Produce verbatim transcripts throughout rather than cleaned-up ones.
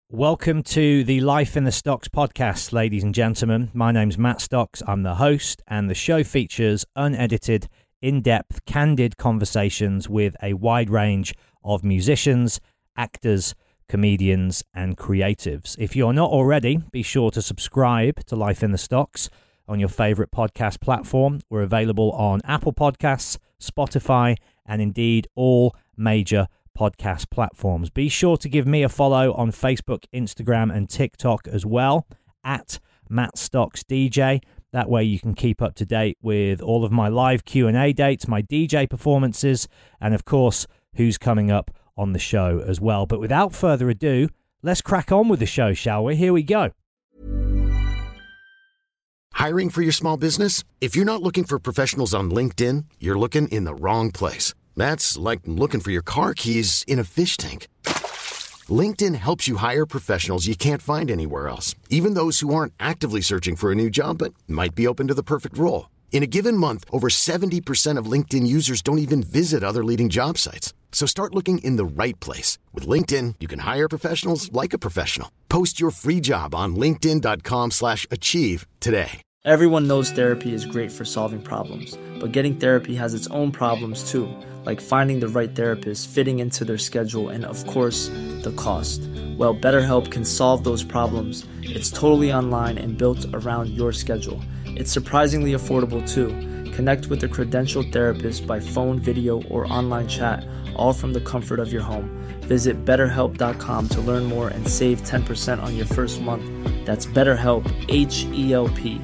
Welcome to the Life in the Stocks podcast, ladies and gentlemen. My name's Matt Stocks. I'm the host, and the show features unedited, in-depth, candid conversations with a wide range of musicians, actors, comedians, and creatives. If you're not already, be sure to subscribe to Life in the Stocks on your favorite podcast platform. We're available on Apple Podcasts, Spotify, and indeed all major podcast platforms. Be sure to give me a follow on Facebook, Instagram, and TikTok as well, at Matt Stocks D J. That way you can keep up to date with all of my live Q and A dates, my D J performances, and of course, who's coming up on the show as well. But without further ado, let's crack on with the show, shall we? Here we go. Hiring for your small business? If you're not looking for professionals on LinkedIn, you're looking in the wrong place. That's like looking for your car keys in a fish tank. LinkedIn helps you hire professionals you can't find anywhere else, even those who aren't actively searching for a new job but might be open to the perfect role. In a given month, over seventy percent of LinkedIn users don't even visit other leading job sites. So start looking in the right place. With LinkedIn, you can hire professionals like a professional. Post your free job on linkedin.com slash achieve today. Everyone knows therapy is great for solving problems, but getting therapy has its own problems too, like finding the right therapist, fitting into their schedule, and of course, the cost. Well, BetterHelp can solve those problems. It's totally online and built around your schedule. It's surprisingly affordable too. Connect with a credentialed therapist by phone, video, or online chat, all from the comfort of your home. Visit better help dot com to learn more and save ten percent on your first month. That's BetterHelp, H E L P.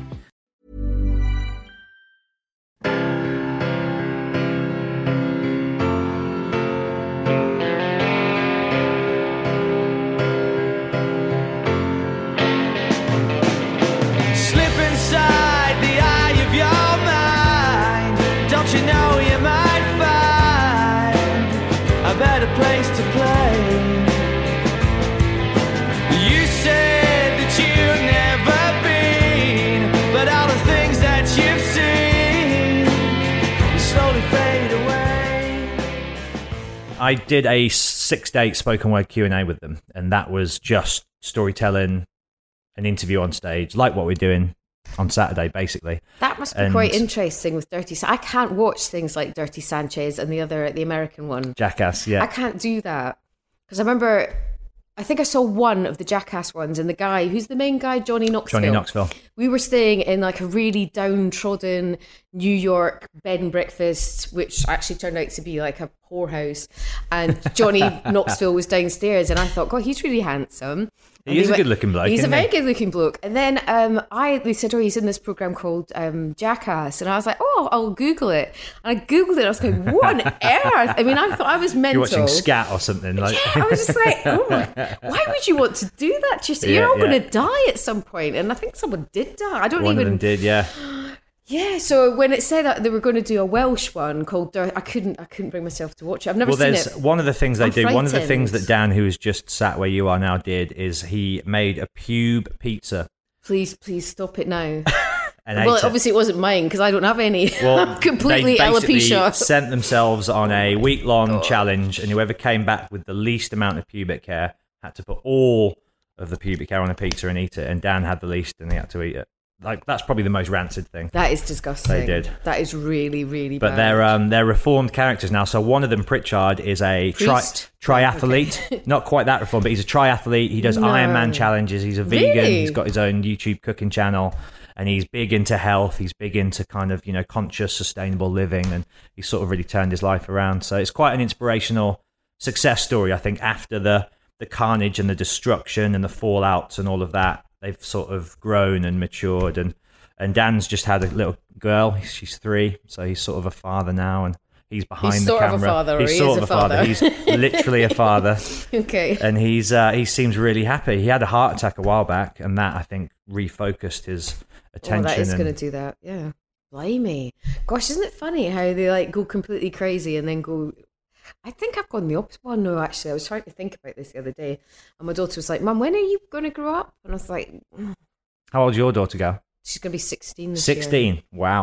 I did a six-day spoken word Q and A with them, and that was just storytelling, an interview on stage, like what we're doing on Saturday, basically. That must be and quite interesting with Dirty Sanchez. I can't watch things like Dirty Sanchez and the other, the American one. Jackass, yeah. I can't do that. Because I remember, I think I saw one of the Jackass ones, and the guy, who's the main guy, Johnny Knoxville. Johnny Knoxville. We were staying in like a really downtrodden New York bed and breakfast, which actually turned out to be like a whorehouse. And Johnny Knoxville was downstairs, and I thought, God, he's really handsome. He is a good looking bloke. He's a very he? good looking bloke. And then um, I, they said, oh, he's in this program called um, Jackass. And I was like, oh, I'll Google it. And I Googled it. And I was going, what on earth? I mean, I thought I was mental. You're watching Scat or something. Like. Yeah, I was just like, oh my, why would you want to do that? Just, you're yeah, all yeah. going to die at some point. And I think someone did die. I don't One even. One of them did, yeah. Yeah, so when it said that they were going to do a Welsh one called Dirt, I couldn't I couldn't bring myself to watch it. I've never well, seen there's it. One of the things they I'm do, frightened. one of the things that Dan, who is just sat where you are now, did is he made a pube pizza. Please, please stop it now. And well, obviously it wasn't mine because I don't have any. Well, I'm completely they basically alopecia. Sent themselves on a week-long oh. challenge, and whoever came back with the least amount of pubic hair had to put all of the pubic hair on a pizza and eat it, and Dan had the least and he had to eat it. Like, that's probably the most rancid thing. That is disgusting. They did. That is really, really but bad. But they're um, they're reformed characters now. So one of them, Pritchard, is a tri- triathlete. Okay. Not quite that reformed, but he's a triathlete. He does no. Ironman challenges. He's a vegan. Really? He's got his own YouTube cooking channel. And he's big into health. He's big into kind of, you know, conscious, sustainable living. And he's sort of really turned his life around. So it's quite an inspirational success story, I think, after the, the carnage and the destruction and the fallouts and all of that. They've sort of grown and matured, and, and Dan's just had a little girl. She's three, so he's sort of a father now, and he's behind he's the sort camera. Of a father, he's or sort he of is a father. father. He's literally a father. Okay. And he's uh, he seems really happy. He had a heart attack a while back, and that I think refocused his attention. Oh, that is and... going to do that. Yeah. Blimey. Gosh, isn't it funny how they like go completely crazy and then go. I think I've gone the opposite. Well, no, actually, I was trying to think about this the other day, and my daughter was like, "Mum, when are you going to grow up?" And I was like, mm. "How old's your daughter, go?" She's going to be sixteen this sixteen. year. Wow.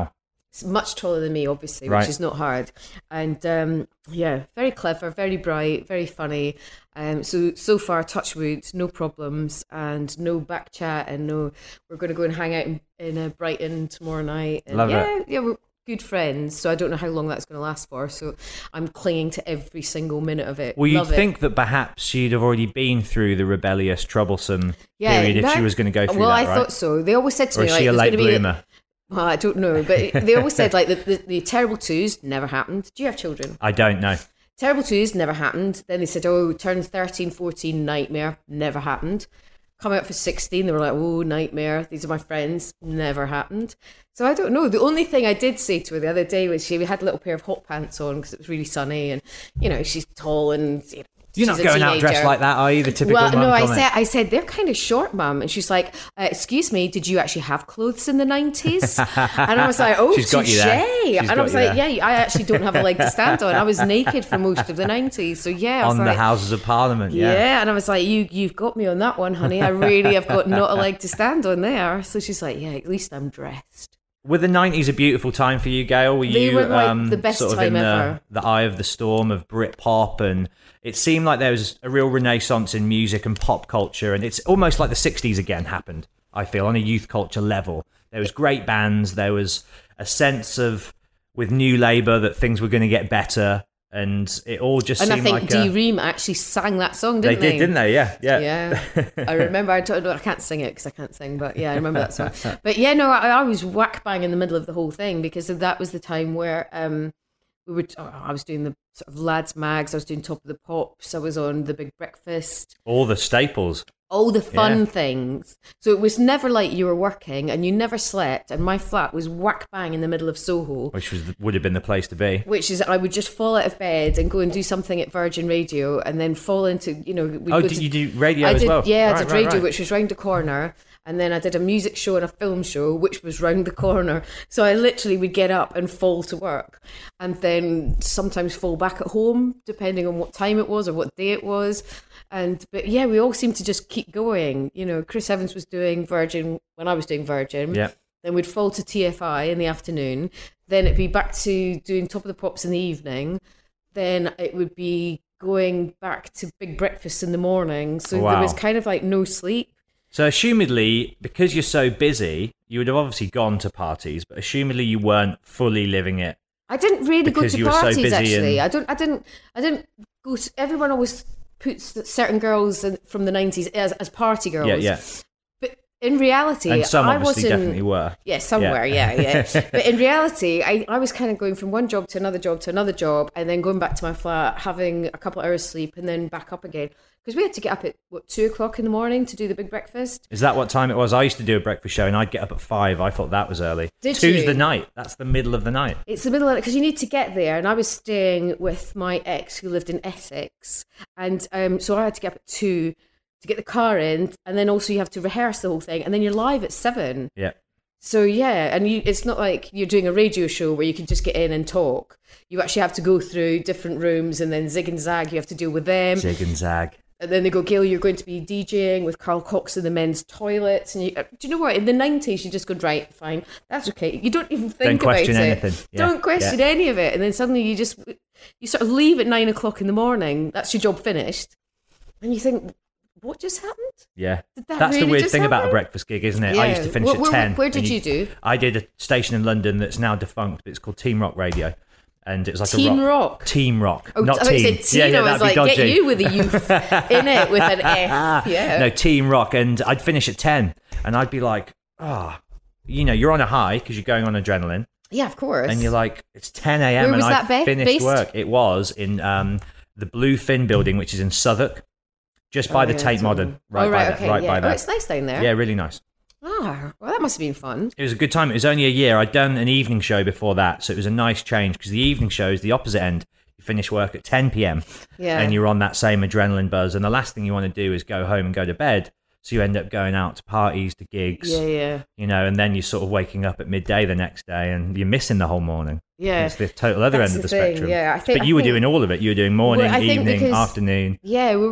It's much taller than me, obviously, Right. which is not hard. And um, yeah, very clever, very bright, very funny. Um, so so far, touch wood, no problems, and no back chat, and no. We're going to go and hang out in, in uh, Brighton tomorrow night. And Love yeah, it. yeah, we're good friends. So I don't know how long that's going to last for. So I'm clinging to every single minute of it. Well, you'd Love it. think that perhaps she'd have already been through the rebellious, troublesome Yeah, period if no- she was going to go through well, that, I right? thought so. They always said to Or me, is like, she a it's late going to be. bloomer? Well, I don't know, but they always said like the, the, the terrible twos never happened. Do you have children? I don't know. Terrible twos never happened. Then they said, oh, turn thirteen, fourteen, nightmare, never happened. Come out for sixteen, they were like, oh, nightmare, these are my friends, never happened. So I don't know. The only thing I did say to her the other day was she had a little pair of hot pants on because it was really sunny, and, you know, she's tall and, you know, You're she's not a going out teenager. dressed like that, are you? The typical Well, mum no, I comment. said, I said they're kind of short, mum, and she's like, uh, "Excuse me, did you actually have clothes in the nineties?" And I was like, "Oh, She's got you touche!" there. She's And I got was you like, there. "Yeah, I actually don't have a leg to stand on. I was naked for most of the nineties, so yeah." I was On like, the Houses of Parliament, yeah. yeah, and I was like, "You, you've got me on that one, honey. I really have got not a leg to stand on there." So she's like, "Yeah, at least I'm dressed." Were the nineties a beautiful time for you, Gail? Were They you were, like, um, the best sort of time in the, ever. the eye of the storm of Britpop, and it seemed like there was a real renaissance in music and pop culture, and it's almost like the sixties again happened, I feel, on a youth culture level. There was great bands, there was a sense of, with New Labour, that things were going to get better, and it all just And I seemed think like D a... Ream actually sang that song, They didn't they? did, didn't they? Yeah, yeah. Yeah, I remember. I, don't, I can't sing it because I can't sing, but yeah, I remember that song. But yeah, no, I, I was whack bang in the middle of the whole thing because that was the time where um, we were. Oh, I was doing the sort of lads mags. I was doing Top of the Pops. I was on the Big Breakfast. All the staples. All the fun Yeah. things. So it was never like you were working and you never slept. And my flat was whack bang in the middle of Soho. Which was would have been the place to be. Which is, I would just fall out of bed and go and do something at Virgin Radio, and then fall into, you know. we'd Oh, go did to- you do radio I as did, well? Yeah, I Right, did right, radio, right. which was round the corner, and then I did a music show and a film show, which was round the corner. So I literally would get up and fall to work, and then sometimes fall back at home, depending on what time it was or what day it was. And but yeah, we all seemed to just keep going. You know, Chris Evans was doing Virgin when I was doing Virgin. Yeah. Then we'd fall to T F I in the afternoon. Then it'd be back to doing Top of the Pops in the evening. Then it would be going back to Big Breakfast in the morning. So Wow. there was kind of like no sleep. So assumedly, because you're so busy, you would have obviously gone to parties, but assumedly you weren't fully living it. I didn't really Because go you to were so parties busy actually. and- I don't. I didn't. I didn't go to. Everyone always puts certain girls in- from the nineties as, as party girls. Yeah, yeah. But in reality, And some I obviously wasn't. definitely were. Yeah, somewhere, yeah, Yeah. yeah. But in reality, I, I was kind of going from one job to another job to another job, and then going back to my flat, having a couple of hours sleep, and then back up again. Because we had to get up at, what, two o'clock in the morning to do the Big Breakfast. Is that what time it was? I used to do a breakfast show and I'd get up at five. I thought that was early. Did Two's you? the night. That's the middle of the night. It's the middle of it, because you need to get there, and I was staying with my ex who lived in Essex, and um, so I had to get up at two to get the car in, and then also you have to rehearse the whole thing, and then you're live at seven. Yeah. So yeah, and you, it's not like you're doing a radio show where you can just get in and talk. You actually have to go through different rooms, and then zig and zag, you have to deal with them. Zig and zag. And then they go, Gail, you're going to be DJing with Carl Cox in the men's toilets. And you, do you know what? In the nineties, you just go, right, fine, that's okay. You don't even think Don't question about it. anything. Yeah, Don't question yeah. any of it. And then suddenly you just, you sort of leave at nine o'clock in the morning. That's your job finished. And you think, what just happened? Yeah. Did that That's the really weird just thing about a happen? breakfast gig, isn't it? I Yeah. used to finish Where- at where- ten. where and did you do? I did a station in London that's now defunct, but it's called Team Rock Radio. And it was like Team a rock. Team Rock. Oh, not I thought you team. said team. Yeah, yeah, I was that'd be like, get dodgy. you with a youth in it with an F. Yeah. No, Team Rock. And I'd finish at ten. And I'd be like, ah, you know, you're on a high because you're going on adrenaline. Yeah, of course. And you're like, it's ten a.m. Where and was I that ba- finished based? work. It was in um, the Blue Fin building, which is in Southwark, just by Oh, the yeah, Tate it's Modern. on- Right oh, by right, that. okay, right yeah. by Oh, that. it's nice down there. Yeah, really nice. Ah, well, that must have been fun. It was a good time. It was only a year. I'd done an evening show before that, so it was a nice change because the evening show is the opposite end. You finish work at ten p.m. Yeah. and you're on that same adrenaline buzz, and the last thing you want to do is go home and go to bed. So you end up going out to parties, to gigs, Yeah, yeah. you know, and then you're sort of waking up at midday the next day, and you're missing the whole morning. Yeah. It's the total other That's end of the the thing, spectrum. yeah, I think- but I you were think- doing all of it. You were doing morning, Well, I think evening, because- afternoon. Yeah, we were.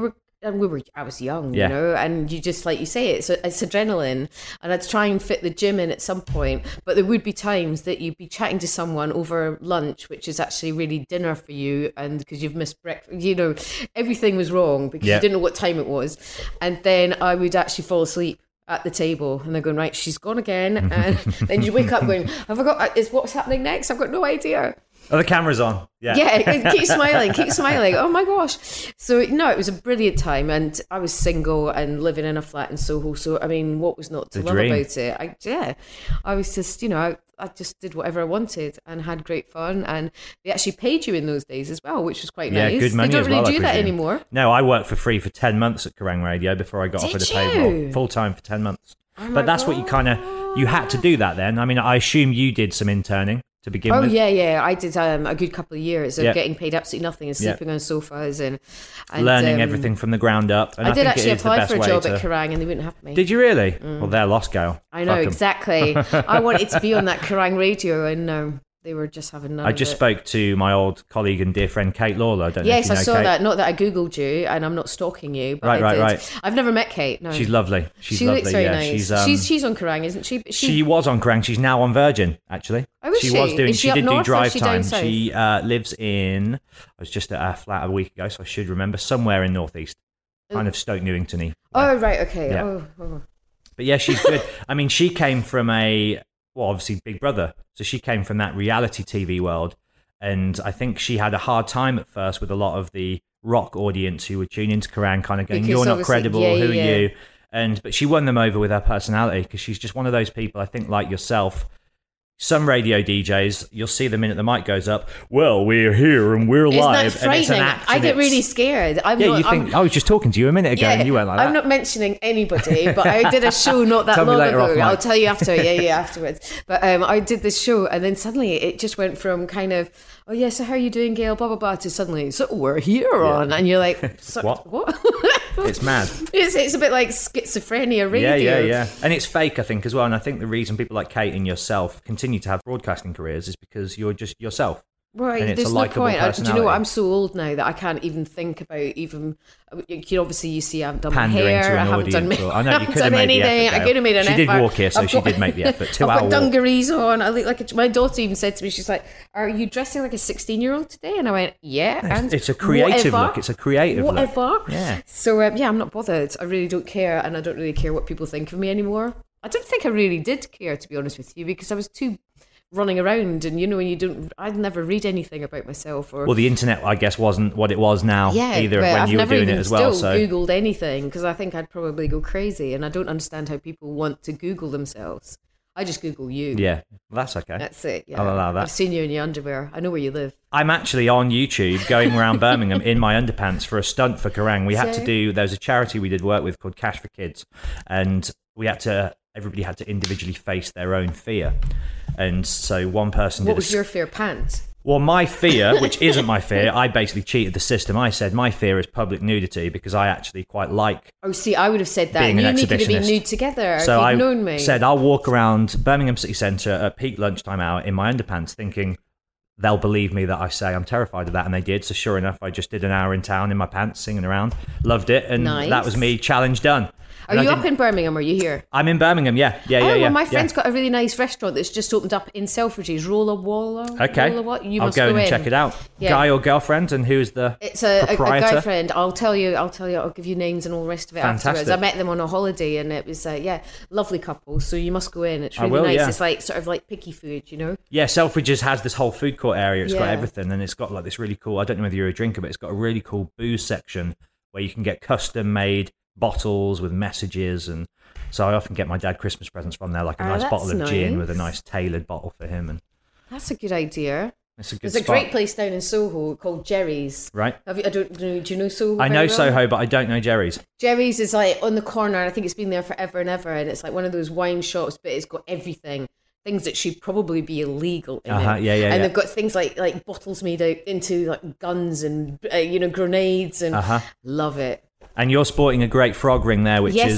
and we were, I was young, Yeah. you know, and you just, like you say, it's, it's adrenaline. And I'd try and fit the gym in at some point, but there would be times that you'd be chatting to someone over lunch, which is actually really dinner for you. And because you've missed breakfast, you know, everything was wrong because Yeah. you didn't know what time it was. And then I would actually fall asleep at the table, and they're going, right, she's gone again. And then you wake up going, have I got, is what's happening next? I've got no idea. Oh, the camera's on. Yeah. Yeah, keep smiling, keep smiling. Oh my gosh. So, no, it was a brilliant time. And I was single and living in a flat in Soho. So, I mean, what was not to The love dream. about it? I, yeah, I was just, you know, I, I just did whatever I wanted and had great fun. And they actually paid you in those days as well, which was quite Yeah, nice. good money They don't as really well, I do that presume. anymore. No, I worked for free for ten months at Kerrang Radio before I got Did offered a you? payroll. Full time for ten months. Oh my But that's what you kind of, you had to do that then. I mean, I assume you did some interning to begin Oh with. yeah, yeah. I did um, a good couple of years of Yeah. getting paid absolutely nothing and Yeah. sleeping on sofas and, and Learning um, everything from the ground up. And I, I did think actually it is the apply best for a way job to... at Kerrang and they wouldn't have me. Did you really? Well, they're lost, Gail. I know, Fuck 'em. exactly. I wanted to be on that Kerrang radio and no, they were just having none I of just it. spoke to my old colleague and dear friend Kate Lawler. I don't know if Yes, you I know saw Kate. that. Not that I Googled you and I'm not stalking you, but Right, I right, did. right. I've never met Kate, no. She's lovely. She's she lovely. looks very yeah, nice. she's, um, she's she's on Kerrang, isn't she? She, She was on Kerrang. She's now on Virgin, actually. Oh, is she, she? was doing. Is she up did do north or drive is she down time. south? She uh, lives in. I was just at her flat a week ago, so I should remember somewhere in northeast, kind of Stoke Newington-y. Oh, right, okay. Yeah. Oh, oh. But yeah, she's good. I mean, she came from a well, obviously Big Brother, so she came from that reality T V world, and I think she had a hard time at first with a lot of the rock audience who would tune into Kerrang, kind of going, Because "You're not obviously- credible. yeah, Who yeah. are you?" And but she won them over with her personality because she's just one of those people. I think, like yourself. Some radio D Js, you'll see the minute the mic goes up. Well, we're here and we're Isn't live, that and it's an frightening? act. I and get it's- really scared. I'm Yeah, not, you think I'm, I was just talking to you a minute ago, and you went like that. I'm not mentioning anybody, but I did a show not that Tell me long later off ago. mic. I'll tell you after. Yeah, yeah, afterwards. But um, I did this show, and then suddenly it just went from kind of, oh yeah, so how are you doing, Gail? Blah blah blah, to suddenly, so we're here on, and you're like, so, What? What? It's mad. It's it's a bit like schizophrenia radio. Yeah, yeah, yeah. And it's fake, I think, as well. And I think the reason people like Kate and yourself continue to have broadcasting careers is because you're just yourself. Right, And it's there's a no likeable point. I, do you know what? personality. I'm so old now that I can't even think about even. You know, obviously, you see, I haven't done Pandering my hair. to an I haven't done, audience. ma- Or, I know I you haven't could have done made the anything. effort. I Gail. could have made an She effort. did walk here, so I've she got- did make the effort. Two I've hour got walk. dungarees on. I look like a, my daughter even said to me, she's like, "Are you dressing like a sixteen-year-old today?" And I went, "Yeah." It's, and it's a creative whatever, look. It's a creative whatever. look. Yeah. So um, yeah, I'm not bothered. I really don't care, and I don't really care what people think of me anymore. I don't think I really did care, to be honest with you, because I was too running around, and you know, when you don't, I'd never read anything about myself or. Well, the internet, I guess, wasn't what it was now Yeah, either but when I've you were never doing even it as well. still So Googled anything because I think I'd probably go crazy, and I don't understand how people want to Google themselves. I just Google you. yeah, well, that's okay. That's it. Yeah. I'll allow that. I've seen you in your underwear. I know where you live. I'm actually on YouTube going around Birmingham in my underpants for a stunt for Kerrang. We had to So- do, there was a charity we did work with called Cash for Kids, and we had to, everybody had to individually face their own fear. And so one person What did a was your fear? Pants. Well, my fear, which isn't my fear, I basically cheated the system. I said my fear is public nudity because I actually quite like. Oh, see, I would have said that. Being You an and me could have been exhibitionist. nude together So if I you'd known me. said I'll walk around Birmingham City Centre at peak lunchtime hour in my underpants thinking they'll believe me that I say I'm terrified of that. And they did. So sure enough, I just did an hour in town in my pants singing around. Loved it. And Nice. that was me, challenge done. Are And I you up didn't- in Birmingham or are you here? I'm in Birmingham, yeah. Yeah, yeah, oh, yeah. well, my yeah. friend's got a really nice restaurant that's just opened up in Selfridges. Rolla Walla. Okay. Rolla what? You I'll must go, go and in. check it out. Yeah. Guy or girlfriend, and who's the It's a, a, a proprietor? guy friend. I'll tell you. I'll tell you. I'll give you names and all the rest of it Fantastic. afterwards. I met them on a holiday, and it was uh, yeah, lovely couple. So you must go in. It's I really will, nice. yeah. It's like sort of like picky food, you know. Yeah, Selfridges has this whole food court area. It's got Yeah. everything, and it's got like this really cool. I don't know whether you're a drinker, but it's got a really cool booze section where you can get custom-made bottles with messages, and so I often get my dad Christmas presents from there, like a Oh, nice that's bottle of gin nice. with a nice tailored bottle for him, and That's a good idea. it's a good There's a spot. great place down in Soho called Jerry's. Right? Have you, I don't know. Do you know Soho? I know very well? Soho, but I don't know Jerry's. Jerry's is like on the corner. I think it's been there forever and ever, and it's like one of those wine shops, but it's got everything. Things that should probably be illegal in Uh-huh, it. yeah, yeah, And yeah. they've got things like like bottles made out into like guns and uh, you know grenades and Uh-huh. love it. And you're sporting a great frog ring there, which Yes. is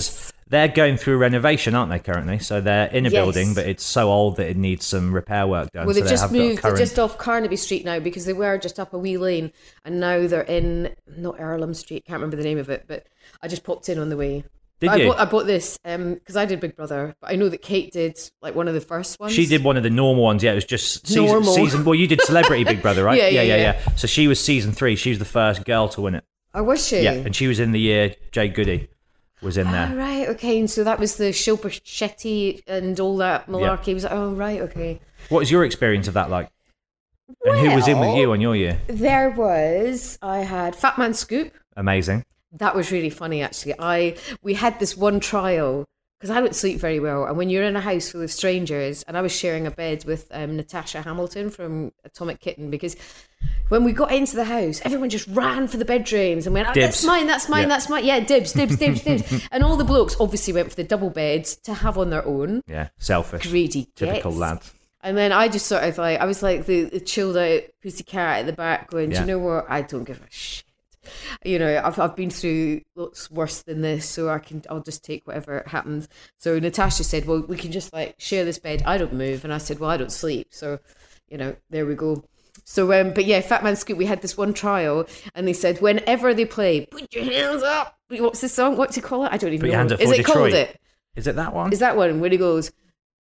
They're going through renovation, aren't they, currently? So they're in a Yes. building, but it's so old that it needs some repair work done. Well, so they've they just have got moved. current... They're just off Carnaby Street now because they were just up a wee lane, and now they're in not Earlham Street. Can't remember the name of it, but I just popped in on the way. Did But you? I bought, I bought this because I did Big Brother, but I know that Kate did like one of the first ones. She did one of the normal ones, yeah. It was just season. Normal. season well, you did Celebrity Big Brother, right? Yeah, yeah, yeah, yeah. So she was season three. She was the first girl to win it. Oh, was she? Yeah, and she was in the year Jay Goody was in Oh, there. right, okay. And so that was the Shilpa Shetty and all that malarkey. Yeah. Was like, oh, right, okay. What was your experience of that like? And who was in with Well- you on your year? There was, I had Fat Man Scoop. Amazing. That was really funny, actually. I we had this one trial because I don't sleep very well, and when you're in a house full of strangers, and I was sharing a bed with um, Natasha Hamilton from Atomic Kitten, because when we got into the house, everyone just ran for the bedrooms and went, oh, Dibs. that's mine, that's mine, Yeah. that's mine. Yeah, dibs, dibs, dibs, dibs. And all the blokes obviously went for the double beds to have on their own. Yeah, selfish. Greedy Typical gits. lad. And then I just sort of like, I was like the, the chilled out pussycat at the back going, do Yeah. you know what? I don't give a shit. You know, I've I've been through lots worse than this, so I can I'll just take whatever happens. So Natasha said, well, we can just like share this bed. I don't move, and I said, well, I don't sleep. So, you know, there we go. So, um, but yeah, Fat Man Scoop. We had this one trial, and they said whenever they play, put your hands up. What's the song? What's it called? I don't even Put know. your hands up Is for it called Detroit. it? Is it that one? Is that one where he goes?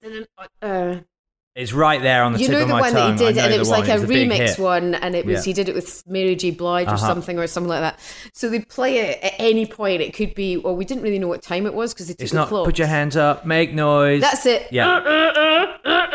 Uh, It's right there on the you tip know of the my one tongue. that he I did, know and it the was one. like a It's big remix hit. one, and it was Yeah. he did it with Mary J. Blige or Uh-huh. something or something like that. So they play it at any point. It could be, well, we didn't really know what time it was because they took It's the not clock. put your hands up, make noise. That's it. Yeah.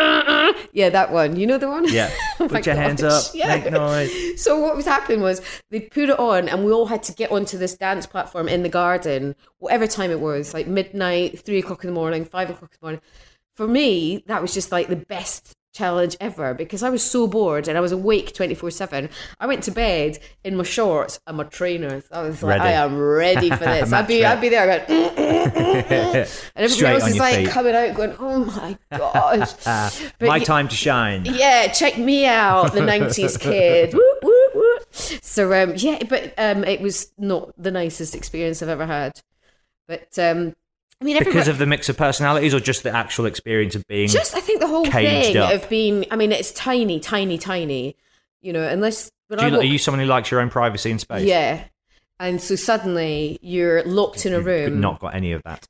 Yeah, that one. You know the one? Yeah. Oh Put my your hands gosh, up, yeah. make noise. So what was happening was they put it on, and we all had to get onto this dance platform in the garden, whatever time it was, like midnight, three o'clock in the morning, five o'clock in the morning. For me, that was just like the best challenge ever because I was so bored and I was awake twenty-four seven. I went to bed in my shorts and my trainers. I was like, Ready. I am ready for this. I'd be, Match I'd be there going, mm, mm, mm, mm. and everybody Straight else on is your like feet. coming out going, oh my gosh. But My y- time to shine. yeah, check me out, the nineties kid. Woo, woo, woo. So um, yeah, but um, it was not the nicest experience I've ever had. But um, I mean, Because everybody, of the mix of personalities or just the actual experience of being... just I think the whole caged thing up. of being. I mean, it's tiny, tiny, tiny. You know, unless when Do I you, walk, are you someone who likes your own privacy and space? yeah. And so suddenly you're locked in a You've room. not got any of that.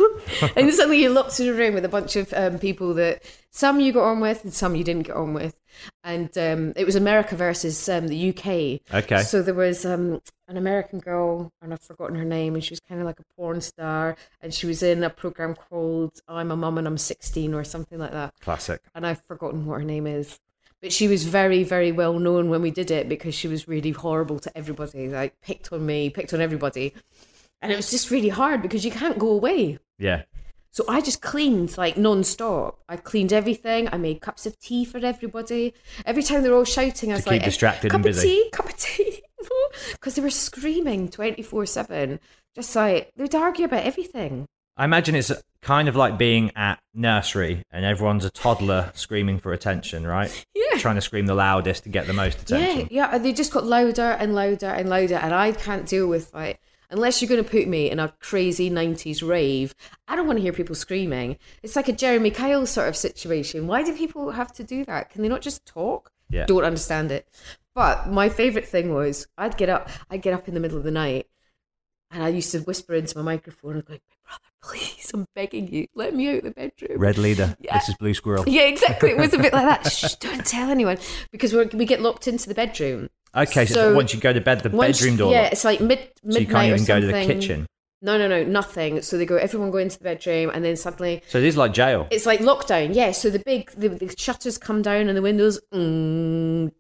And suddenly you're locked in a room with a bunch of um, people that some you got on with and some you didn't get on with. And um, it was America versus um, the U K. Okay. So there was um, an American girl, and I've forgotten her name, and she was kind of like a porn star, and she was in a program called I'm a Mum and I'm sixteen or something like that. Classic. And I've forgotten what her name is. But she was very, very well known when we did it because she was really horrible to everybody. Like, picked on me, picked on everybody. And it was just really hard because you can't go away. Yeah. So I just cleaned like non-stop. I cleaned everything. I made cups of tea for everybody. Every time they were all shouting, I was To keep like, distracted cup and of busy. tea, cup of tea. Because they were screaming twenty-four seven. Just like, they would argue about everything. I imagine it's kind of like being at nursery and everyone's a toddler screaming for attention, right? Yeah. Trying to scream the loudest to get the most attention. Yeah, yeah. And they just got louder and louder and louder. And I can't deal with like, unless you're going to put me in a crazy nineties rave, I don't want to hear people screaming. It's like a Jeremy Kyle sort of situation. Why do people have to do that? Can they not just talk? Yeah. Don't understand it. But my favourite thing was I'd get up, I'd get up in the middle of the night and I used to whisper into my microphone and go, my brother, please, I'm begging you, let me out the bedroom. Red leader. Yeah. This is Blue Squirrel. Yeah, exactly. It was a bit like that. Shh, don't tell anyone. Because we're, we get locked into the bedroom. Okay, so, So once you go to bed, the Once- bedroom door. Yeah, it's like mid midnight so you can't or even go to the something. kitchen. No, no, no, nothing. So they go, everyone go into the bedroom, and then suddenly So it is like jail. it's like lockdown. Yeah, so the big the, the shutters come down and the windows, mm,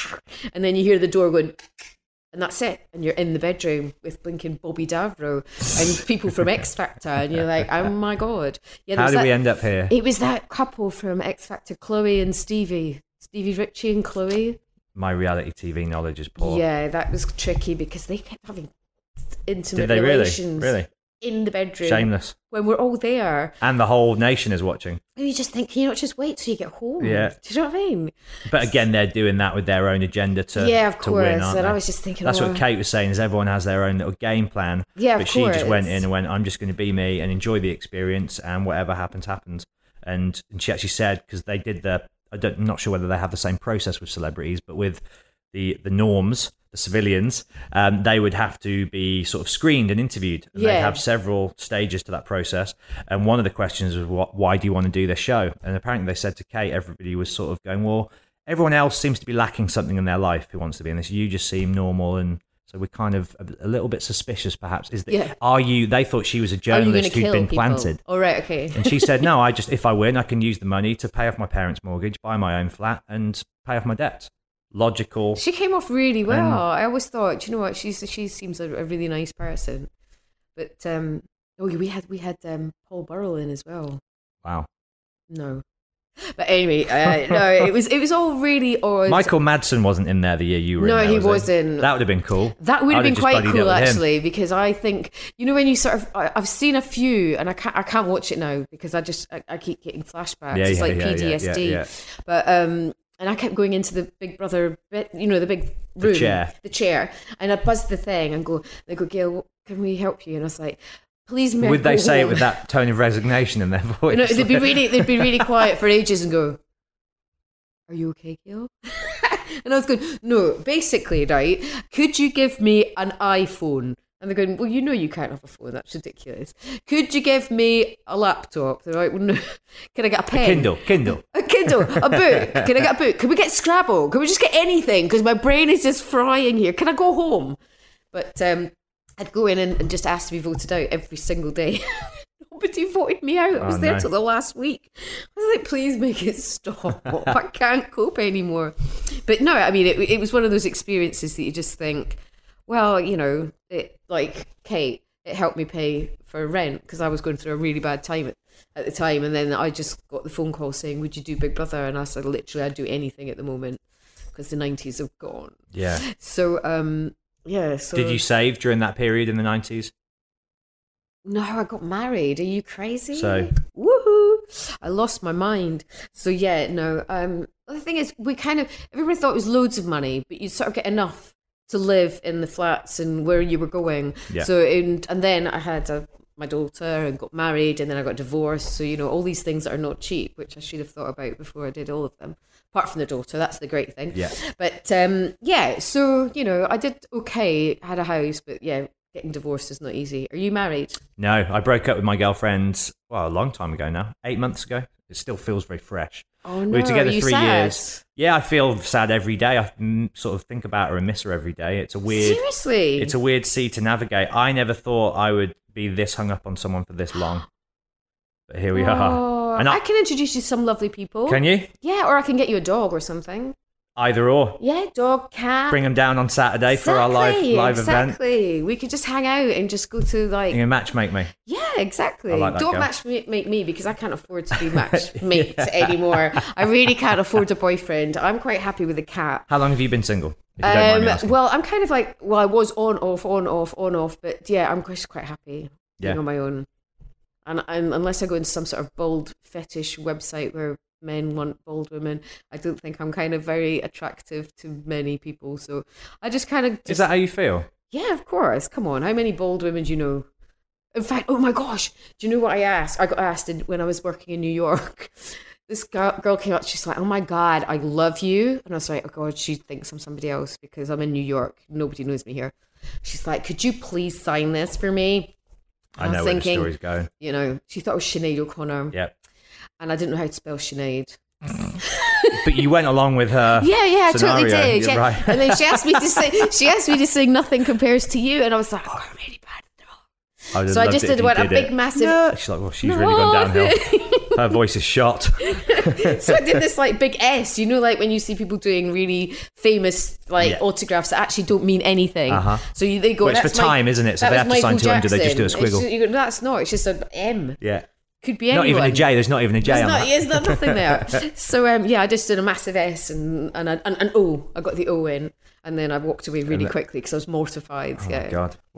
and then you hear the door going, and that's it. And you're in the bedroom with blinking Bobby Davro and people from X Factor, and you're like, oh my god. Yeah, there How was did that- we end up here? It was that couple from X Factor, Chloe and Stevie, Stevie Ritchie and Chloe. My reality T V knowledge is poor. Yeah, that was tricky because they kept having intimate Did they really? relations. Really? in the bedroom. Shameless. When we're all there. And the whole nation is watching. And you just think, can you not just wait till you get home? Yeah. Do you know what I mean? But again, they're doing that with their own agenda to, yeah, of to course. win, aren't and they? I was just thinking, That's oh, what Kate was saying, is everyone has their own little game plan. Yeah, of But she just went course. in and went, I'm just going to be me and enjoy the experience, and whatever happens, happens. And, and she actually said, because they did the, I don't, I'm not sure whether they have the same process with celebrities, but with the, the norms, the civilians, um, they would have to be sort of screened and interviewed. And Yeah. they'd have several stages to that process. And one of the questions was, what, why do you want to do this show? And apparently they said to Kate, everybody was sort of going, well, everyone else seems to be lacking something in their life who wants to be in this. You just seem normal. And so we're kind of a, a little bit suspicious, perhaps. Is that, Yeah. are you, they thought she was a Are you journalist gonna who'd kill been people? planted. Oh, right, okay. And she said, no, I just, if I win, I can use the money to pay off my parents' mortgage, buy my own flat, and pay off my debts. Logical. She came off really well. Um, I always thought, do you know what? She's she seems a, a really nice person. But um, oh, we had we had um, Paul Burrell in as well. Wow. No, but anyway, uh, no, it was it was all really odd. Michael Madsen wasn't in there the year you were No, in there, he was wasn't. That would have been cool. That would have I'd been just quite buddied up cool, with him. actually, because I think, you know, when you sort of, I, I've seen a few, and I can't, I can't watch it now because I just, I, I keep getting flashbacks. Yeah, it's yeah, like yeah, P T S D. yeah, yeah, yeah. But um, and I kept going into the Big Brother bit, you know, the big The room, chair. the chair, and I'd buzz the thing and go, they go, Gail, can we help you? And I was like, please, Mary, Would they go say it home. with that tone of resignation in their voice? You know, they'd be really, they'd be really quiet for ages and go, are you okay, Gail? And I was going, no, basically, right, could you give me an iPhone? And they're going, well, you know you can't have a phone, that's ridiculous. Could you give me a laptop? They're like, well, no. Can I get a pen? Kindle, Kindle. A Kindle, a book. Can I get a book? Can we get Scrabble? Can we just get anything? Because my brain is just frying here. Can I go home? But um, I'd go in and, and just ask to be voted out every single day. Nobody voted me out. I was Oh, there no. till the last week. I was like, please make it stop. I can't cope anymore. But no, I mean, it, it was one of those experiences that you just think, well, you know, it, like Kate, it helped me pay for rent because I was going through a really bad time at, at the time. And then I just got the phone call saying, would you do Big Brother? And I said, literally, I'd do anything at the moment because the nineties have gone. Yeah. So, um, yeah. So Did you save during that period in the nineties? No, I got married. Are you crazy? So- woohoo! I lost my mind. So yeah, no. Um, the thing is, we kind of everybody thought it was loads of money, but you sort of get enough to live in the flats and where you were going. Yeah. So and and then I had a, my daughter and got married, and then I got divorced. So you know all these things that are not cheap, which I should have thought about before I did all of them. Apart from the daughter, that's the great thing. Yeah. But um, yeah, so you know I did okay. Had a house, but yeah. Getting divorced is not easy. Are you married? No, I broke up with my girlfriend, well, a long time ago now, eight months ago. It still feels very fresh. Oh no, We were together are you three sad? years. Yeah, I feel sad every day. I mm, sort of think about her and miss her every day. It's a weird, Seriously? it's a weird sea to navigate. I never thought I would be this hung up on someone for this long, but here we Oh, are. And I, I, can introduce you to some lovely people. can you? Yeah, or I can get you a dog or something. Either or. Yeah, dog, cat. Bring them down on Saturday for our live Exactly, live event. Exactly. We could just hang out and just go to like. You can match make me. Yeah, exactly. I like that Don't girl. match make me because I can't afford to be match mate anymore. I really can't afford a boyfriend. I'm quite happy with a cat. How long have you been single? If you don't mind me Um, asking. well, I'm kind of like, well, I was on, off, on, off, on, off, but yeah, I'm just quite happy being Yeah. on my own. And I'm, unless I go into some sort of bald fetish website where men want bald women, I don't think I'm kind of very attractive to many people. So I just kind of just, Is that how you feel? yeah, of course. Come on, how many bald women do you know? In fact, oh my gosh, do you know what I asked? I got asked in, when I was working in New York. This girl, girl came up, she's like, oh my God, I love you. And I was like, oh God, she thinks I'm somebody else because I'm in New York. Nobody knows me here. She's like, could you please sign this for me? And I know was where thinking, the story's going. you know, she thought it was Sinead O'Connor. Yep. And I didn't know how to spell Sinead. But you went along with her. Yeah, yeah, I totally scenario. did. You're Yeah. right. And then she asked me to sing, she asked me to sing Nothing Compares to You. And I was like, I've got a really bad throat. I would have So I loved just it if did you what a did big it. massive No. She's like, well, she's really gone downhill. Her voice is shot. So I did this like big S, you know, like when you see people doing really famous like Yeah. autographs that actually don't mean anything. Uh-huh. So you, they go, Well, it's that's for Mi- time, isn't it? So that they was have to sign Michael two hundred, they just do a Jackson. It's squiggle. just- you go, that's not. It's just an M. Yeah. Could be anyone. Not even a J. There's not even a J There's on not, that. there's not nothing there. So um, yeah, I just did a massive S and and an, an O. I got the O in, and then I walked away really the- quickly because I was mortified. Oh yeah. my God. Well,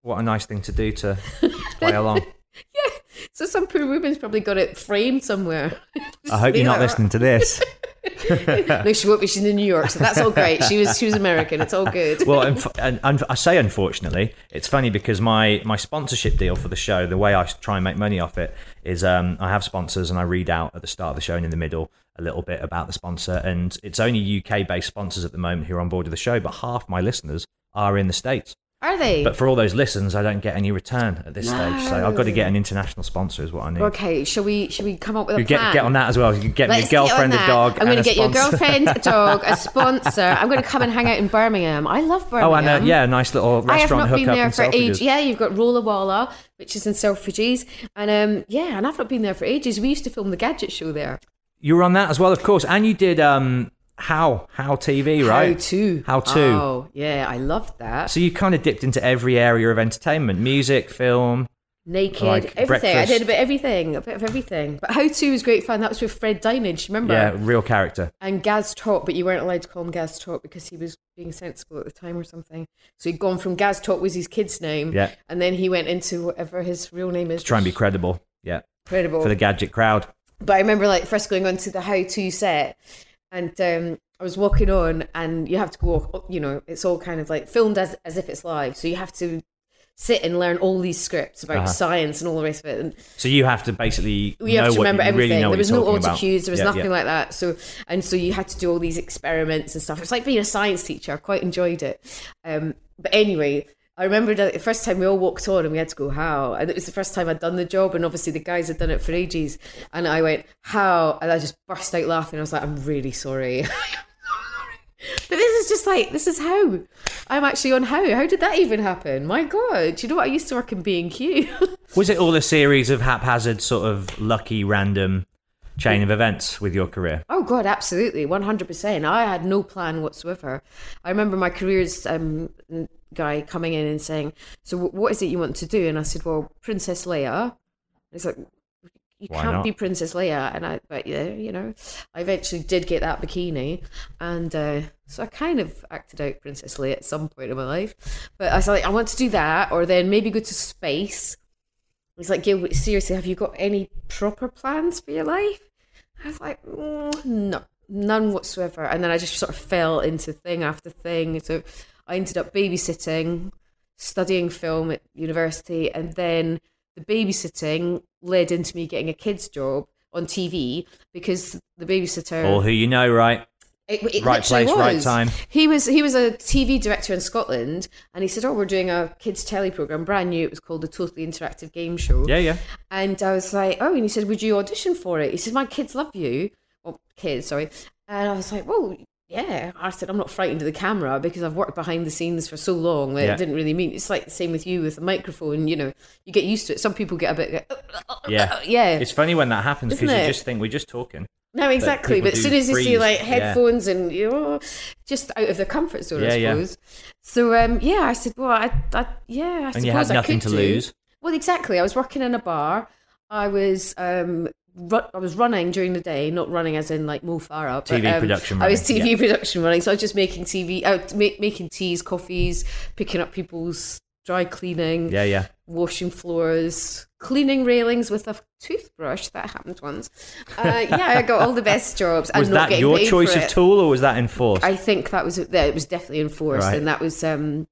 What a nice thing to do to play along. Yeah. So some poor woman's probably got it framed somewhere. I hope you're not listening to this. No, she won't be. She's in New York, so that's all great. She was she was American. It's all good. Well, and, and, and I say unfortunately, it's funny because my, my sponsorship deal for the show, the way I try and make money off it is um, I have sponsors and I read out at the start of the show and in the middle a little bit about the sponsor. And it's only U K-based sponsors at the moment who are on board with the show, but half my listeners are in the States. Are they? But for all those listens, I don't get any return at this no. stage. So I've got to get an international sponsor is what I need. Okay, shall we Shall we come up with a you get, plan? Get on that as well. You can get Let's me a girlfriend, a dog, I'm going to get sponsor. you a girlfriend, a dog, a sponsor. I'm going to come and hang out in Birmingham. I love Birmingham. Oh, I know. Yeah, a nice little restaurant I have not hook been up there in for Selfridges. ages. Yeah, you've got Rolla Walla, which is in Selfridges. And um, yeah, and I've not been there for ages. We used to film the Gadget Show there. You were on that as well, of course. And you did... Um, How How T V, right? How To. How To. Oh, yeah, I loved that. So you kind of dipped into every area of entertainment, music, film, naked, like everything. I breakfast. did a bit of everything, a bit of everything. But How To was great fun. That was with Fred Dinage, remember? Yeah, real character. And Gaz Top, but you weren't allowed to call him Gaz Top because he was being sensible at the time or something. So he'd gone from Gaz Top was his kid's name, Yeah. and then he went into whatever his real name is. To try and be credible. Yeah. Credible. For the Gadget crowd. But I remember like first going on to the How To set, and um, I was walking on, and you have to go, you know, it's all kind of like filmed as as if it's live. So you have to sit and learn all these scripts about Uh-huh. science and all the rest of it. And So you have to basically you know have to what remember you really everything. know what There was you're no talking auto about. cues. There was Yeah, nothing yeah. like that. So and so you had to do all these experiments and stuff. It's like being a science teacher. I quite enjoyed it. Um, but anyway, I remember the first time we all walked on and we had to go, how? And it was the first time I'd done the job, and obviously the guys had done it for ages. And I went, how? And I just burst out laughing. I was like, I'm really sorry. But this is just like, this is how. I'm actually on How. How did that even happen? My God. Do you know what? I used to work in B and Q. Was it all a series of haphazard, sort of lucky, random chain of events with your career? Oh God, absolutely, one hundred percent. I had no plan whatsoever. I remember my careers um, guy coming in and saying, so what is it you want to do? And I said, well, Princess Leia. And he's like, you Why can't not? be Princess Leia. And I, but yeah, you know, I eventually did get that bikini. And uh, so I kind of acted out Princess Leia at some point in my life. But I was like, I want to do that, or then maybe go to space. He's like, Gail, seriously, have you got any proper plans for your life? I was like, mm, no, none whatsoever. And then I just sort of fell into thing after thing. So I ended up babysitting, studying film at university, and then the babysitting led into me getting a kid's job on T V because the babysitter... All who you know, right? It, it Right literally place, right was. time. He was he was a T V director in Scotland, and he said, "Oh, we're doing a kids' telly program, brand new. It was called the Totally Interactive Game Show." Yeah, yeah. And I was like, "Oh," and he said, "Would you audition for it?" He said, "My kids love you." Well, kids, sorry. And I was like, "Well, yeah." I said, "I'm not frightened of the camera because I've worked behind the scenes for so long that Yeah. it didn't really mean." It's like the same with you with the microphone. You know, you get used to it. Some people get a bit, Yeah. yeah. It's funny when that happens because Isn't you it? just think we're just talking. No, exactly. people But as do soon as you see freeze. like Yeah. headphones and you know, just out of their comfort zone, I Yeah, yeah. suppose. So um, yeah, I said, well, I, I yeah, I And suppose you had I nothing could to do. lose. Well, exactly. I was working in a bar. I was um, ru- I was running during the day, not running as in like Mo Farah. T V but, um, production I was running, T V yeah. production running, so I was just making T V, uh, ma- making teas, coffees, picking up people's dry cleaning, Yeah, yeah. washing floors, cleaning railings with a toothbrush. That happened once. Uh, yeah, I got all the best jobs. Was and not that getting your paid choice for of it. tool or was that enforced? I think that was that it was definitely enforced, Right. and that was um,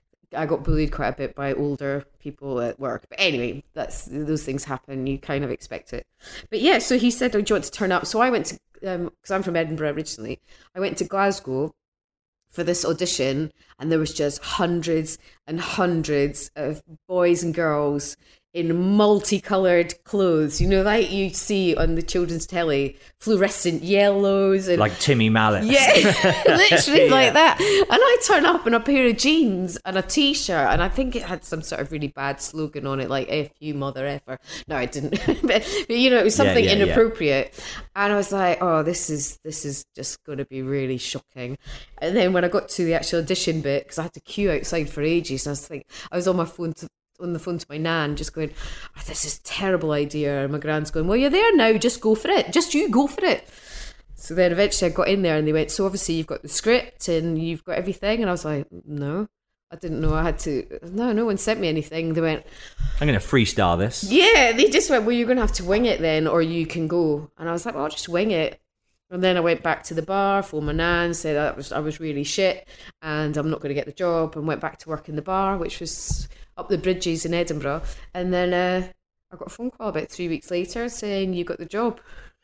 I got bullied quite a bit by older people at work. But anyway, that's those things happen. You kind of expect it. But yeah, so he said, "Oh, do you want to turn up?" So I went to because I'm from Edinburgh originally. I went to Glasgow for this audition, and there was just hundreds and hundreds of boys and girls in multicolored clothes, you know, like you see on the children's telly, fluorescent yellows and Like Timmy Mallet. yeah, literally Yeah. like that. And I turn up in a pair of jeans and a t-shirt, and I think it had some sort of really bad slogan on it, like "F you mother effer." No, I didn't. but, but you know, it was Yeah, something yeah, yeah. inappropriate. And I was like, "Oh, this is this is just going to be really shocking." And then when I got to the actual audition bit, because I had to queue outside for ages, and I was like, I was on my phone to. on the phone to my nan, just going, oh, "This is a terrible idea." And my grand's going, "Well, you're there now, just go for it. Just you go for it." So then eventually I got in there and they went, "So obviously you've got the script and you've got everything." And I was like, "No." I didn't know I had to. No, no one sent me anything. They went, I'm going to freestyle this. yeah, they just went, well, you're going to have to wing it then, or you can go. And I was like, well, I'll just wing it. And then I went back to the bar, phoned my nan, said I was, I was really shit and I'm not going to get the job, and went back to work in the bar, which was up the bridges in Edinburgh. And then uh, I got a phone call about three weeks later saying you got the job,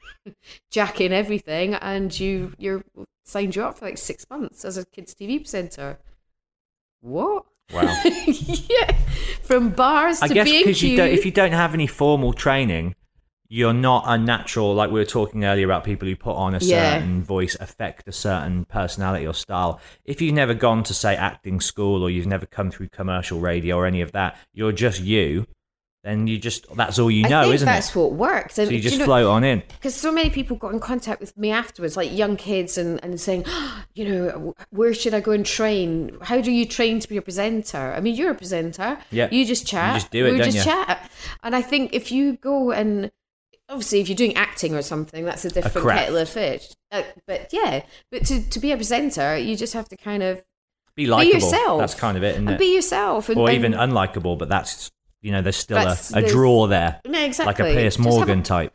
jacking everything, and you you're signed you up for like six months as a kids T V presenter. What? Wow. Yeah, from bars I to guess B and because you Q. don't, if you don't have any formal training, you're not unnatural. Like we were talking earlier about people who put on a Yeah. certain voice, affect a certain personality or style. If you've never gone to, say, acting school, or you've never come through commercial radio or any of that, you're just you, then you just, that's all you know, I think isn't that's it? what works. So you just float on in. Because so many people got in contact with me afterwards, like young kids, and, and saying, oh, you know, where should I go and train? How do you train to be a presenter? I mean, you're a presenter. Yeah. You just chat. You just do it, we don't just you? chat. And I think if you go and, obviously, if you're doing acting or something, that's a different craft. kettle of fish. Uh, but yeah, but to, to be a presenter, you just have to kind of Be likable. yourself. That's kind of it, isn't and it? be yourself. And, Or and- even unlikable, but that's, you know, there's still a, That's- a there's- draw there. Yeah, exactly. Like a Piers Just have a- Morgan type.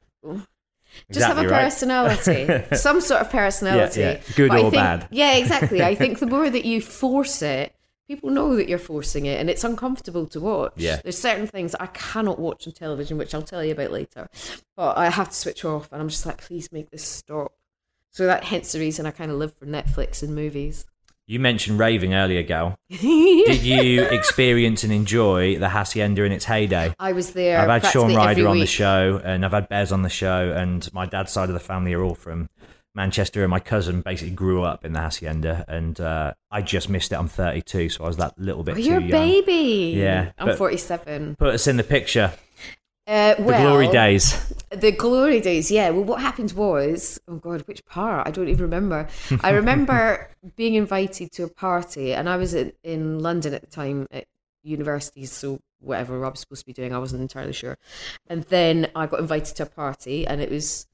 Just have a Exactly right. personality, some sort of personality. Yeah, yeah. Good But I or think- bad. Yeah, exactly. I think the more that you force it, people know that you're forcing it, and it's uncomfortable to watch. Yeah. There's certain things that I cannot watch on television, which I'll tell you about later. But I have to switch off, and I'm just like, please make this stop. So that hence the reason I kind of live for Netflix and movies. You mentioned raving earlier, Gal. Did you experience and enjoy the Hacienda in its heyday? I was there. I've had Sean practically Ryder every on the week. show, and I've had Bez on the show, and my dad's side of the family are all from Manchester, and my cousin basically grew up in the Hacienda, and uh, I just missed it. I'm thirty-two, so I was that little bit Oh, too you're a young. baby. Yeah, I'm but- forty-seven. Put us in the picture. Uh, The well, glory days. The glory days, yeah. Well, what happened was, oh God, which part? I don't even remember. I remember being invited to a party, and I was in, in London at the time at university, so whatever I was supposed to be doing, I wasn't entirely sure. And then I got invited to a party, and it was,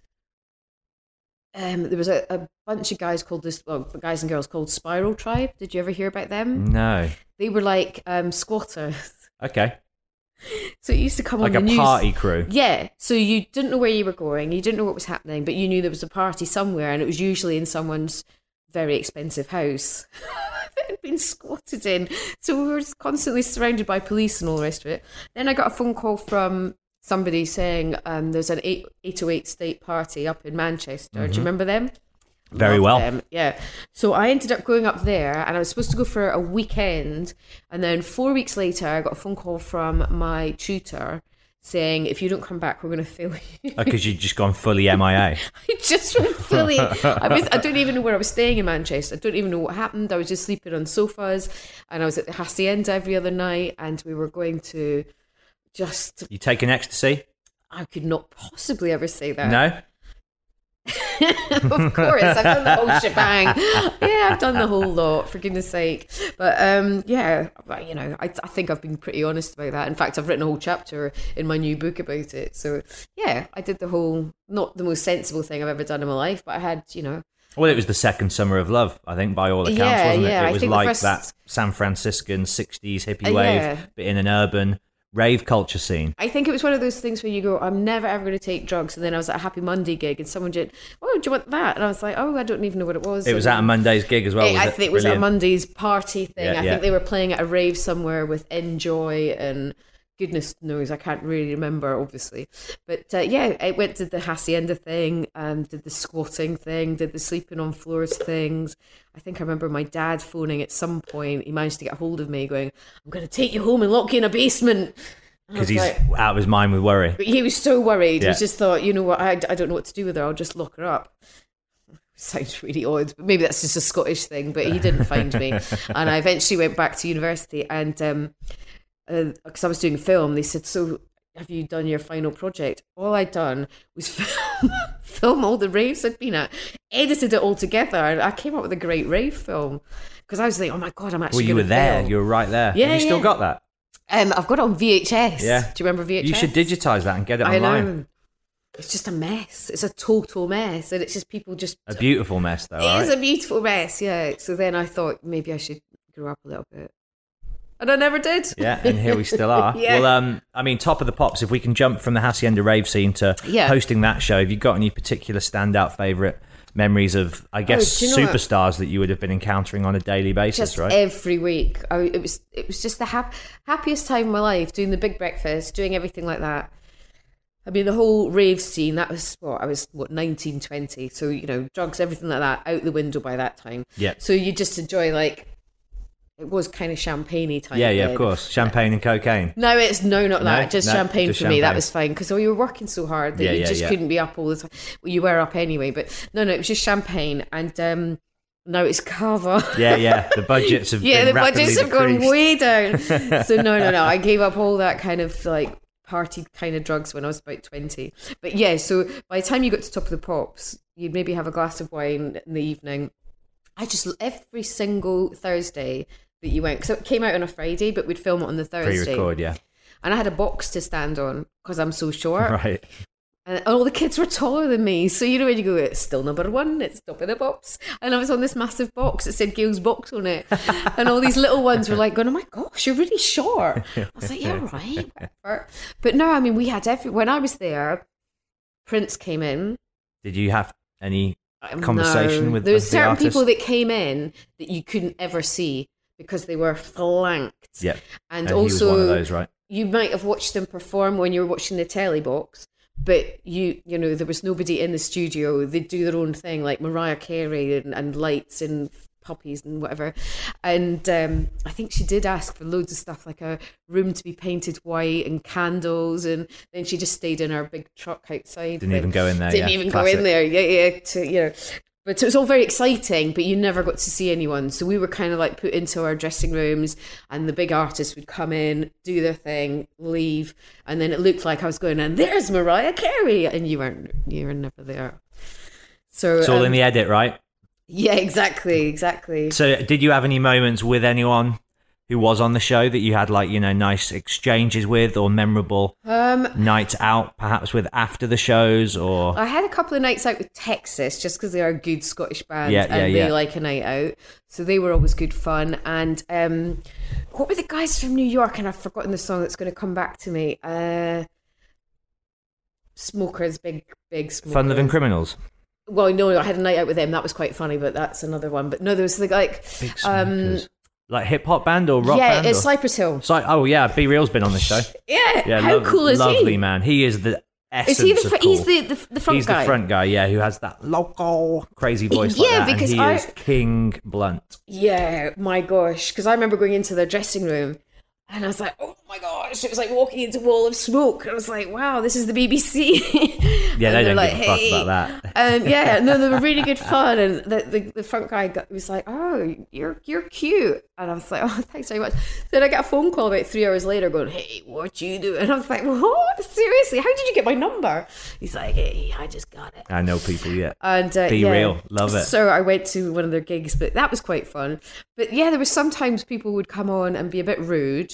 um, there was a, a bunch of guys called this, well, guys and girls called Spiral Tribe. Did you ever hear about them? No. They were like um, squatters. Okay. So it used to come Like on a the news. party crew. Yeah, so you didn't know where you were going, you didn't know what was happening, but you knew there was a party somewhere, and it was usually in someone's very expensive house that had been squatted in. So we were constantly surrounded by police and all the rest of it. Then I got a phone call from somebody saying um, there's an eight oh eight state party up in Manchester. Do you remember them? Very Loved well. them, yeah. So I ended up going up there, and I was supposed to go for a weekend, and then four weeks later I got a phone call from my tutor saying, if you don't come back, we're going to fail you. Because you'd just gone fully M I A. I just went fully, I, was, I don't even know where I was staying in Manchester. I don't even know what happened. I was just sleeping on sofas, and I was at the Hacienda every other night, and we were going to just, You taking ecstasy? I could not possibly ever say that. No? Of course, I've done the whole shebang. Yeah, I've done the whole lot, for goodness sake. But um, yeah, but, you know, I, I think I've been pretty honest about that. In fact, I've written a whole chapter in my new book about it. So yeah, I did the whole, not the most sensible thing I've ever done in my life, but I had, you know. Well, it was the second summer of love, I think, by all accounts, Yeah, wasn't it? yeah, It I was think the like first- that San Franciscan sixties hippie Uh, wave, yeah. but in an urban rave culture scene. I think it was one of those things where you go, I'm never ever going to take drugs. And then I was at a Happy Monday gig, and someone did, oh, do you want that? And I was like, oh, I don't even know what it was. It was And- at a Monday's gig as well, I- was I it? think it was at a Brilliant. Monday's party thing. Yeah, I yeah. think they were playing at a rave somewhere with Enjoy and goodness knows, I can't really remember, obviously. But uh, yeah, I went to the Hacienda thing, um, did the squatting thing, did the sleeping on floors things. I think I remember my dad phoning at some point. He managed to get a hold of me going, I'm going to take you home and lock you in a basement. And I Because was he's like- out of his mind with worry. but he was so worried. Yeah. He just thought, you know what, I, I don't know what to do with her. I'll just lock her up. Sounds really odd, but maybe that's just a Scottish thing. But he didn't find me. And I eventually went back to university, and um, because I was doing film, they said, so have you done your final project? All I'd done was film, film all the raves I'd been at, edited it all together, and I came up with a great rave film. Because I was like, oh my God, I'm actually Well, you were gonna there. film. You were right there. Yeah, Have you still yeah. got that? Um, I've got it on V H S. Yeah. Do you remember V H S? You should digitise that and get it I online. know. It's just a mess. It's a total mess. And it's just people just... A beautiful mess, though, It is right? a beautiful mess, yeah. So then I thought maybe I should grow up a little bit. And I never did. Yeah, and here we still are. Yeah. Well, um, I mean, Top of the Pops, if we can jump from the Hacienda rave scene to Yeah. hosting that show, have you got any particular standout favourite memories of, I guess, do you know what? superstars that you would have been encountering on a daily basis, Just right? every week. I, it was it was just the hap- happiest time of my life, doing the big breakfast, doing everything like that. I mean, the whole rave scene, that was, what, I was, what, nineteen, twenty. So, you know, drugs, everything like that, out the window by that time. Yeah. So you just enjoy, like, it was kind of champagne-y time. Yeah, yeah, then. of course. Champagne and cocaine. No, it's no, not No? that. Just No, champagne just for me. That champagne. was fine because oh, you were working so hard that Yeah, you yeah, just yeah. couldn't be up all the time. Well, you were up anyway, but no, no, it was just champagne. And um, now it's cava. Yeah, yeah. The budgets have Yeah, been the budgets have rapidly gone way decreased. down. So no, no, no. I gave up all that kind of like party kind of drugs when I was about twenty. But yeah, so by the time you got to Top of the Pops, you'd maybe have a glass of wine in the evening. I just, every single Thursday that you went, because it came out on a Friday, but we'd film it on the Thursday. Pre-record, yeah. And I had a box to stand on because I'm so short. Right. And all the kids were taller than me. So, you know, when you go, it's still number one, it's Top of the Pops. And I was on this massive box that said Gail's Box on it. And all these little ones were like going, oh my gosh, you're really short. I was like, yeah, right. Whatever. But no, I mean, we had every, when I was there, Prince came in. Did you have any Um, conversation no. with There was the certain artist? people that came in that you couldn't ever see because they were flanked. Yeah. And, And also, he was one of those, right? you might have watched them perform when you were watching the telly box, but you you know there was nobody in the studio. They'd do their own thing, like Mariah Carey and, and lights and puppies and whatever. And um, I think she did ask for loads of stuff, like a room to be painted white and candles, and then she just stayed in our big truck outside. Didn't even go in there. Didn't yeah. even Classic. go in there. Yeah, yeah. To, you know. But it was all very exciting, but you never got to see anyone. So we were kind of like put into our dressing rooms, and the big artists would come in, do their thing, leave, and then it looked like I was going, and there's Mariah Carey, and you weren't, you were never there. So It's all um, in the edit, right? yeah, exactly, exactly. So did you have any moments with anyone who was on the show that you had, like, you know, nice exchanges with, or memorable Um, nights out perhaps with after the shows, or I had a couple of nights out with Texas just because they are a good Scottish band Yeah, yeah, and they yeah. like a night out. So they were always good fun. And um, what were the guys from New York? And I've forgotten the song that's going to come back to me. Uh, Smokers, big, big Smokers. Fun Loving Criminals? Well, no, I had a night out with them. That was quite funny, but that's another one. But no, there was the like, Big um, Smokers. Like hip hop band or rock yeah, band? it's or? Cypress Hill. So, oh yeah, B Real's been on the show. Yeah, Yeah, how lov- cool is lovely he? man. He is the essence Is he the of fr- cool. he's the the, the front He's guy? the front guy, yeah, who has that local crazy voice like Yeah, that. because and he I- is King Blunt. Yeah, my gosh. Because I remember going into their dressing room and I was like, oh my gosh. It was like walking into a wall of smoke. And I was like, wow, this is the B B C. Yeah, And they they're don't like, give a fuck "Hey." about that. Um, yeah, no, they were really good fun. And the, the, the front guy got, was like, oh, you're you're cute. And I was like, oh, thanks very much. Then I got a phone call about three hours later going, hey, what you doing? And I was like, what? Seriously? How did you get my number? He's like, hey, I just got it. I know people, yeah. And uh, Be yeah. real. Love it. So I went to one of their gigs, but that was quite fun. But yeah, there was sometimes people would come on and be a bit rude,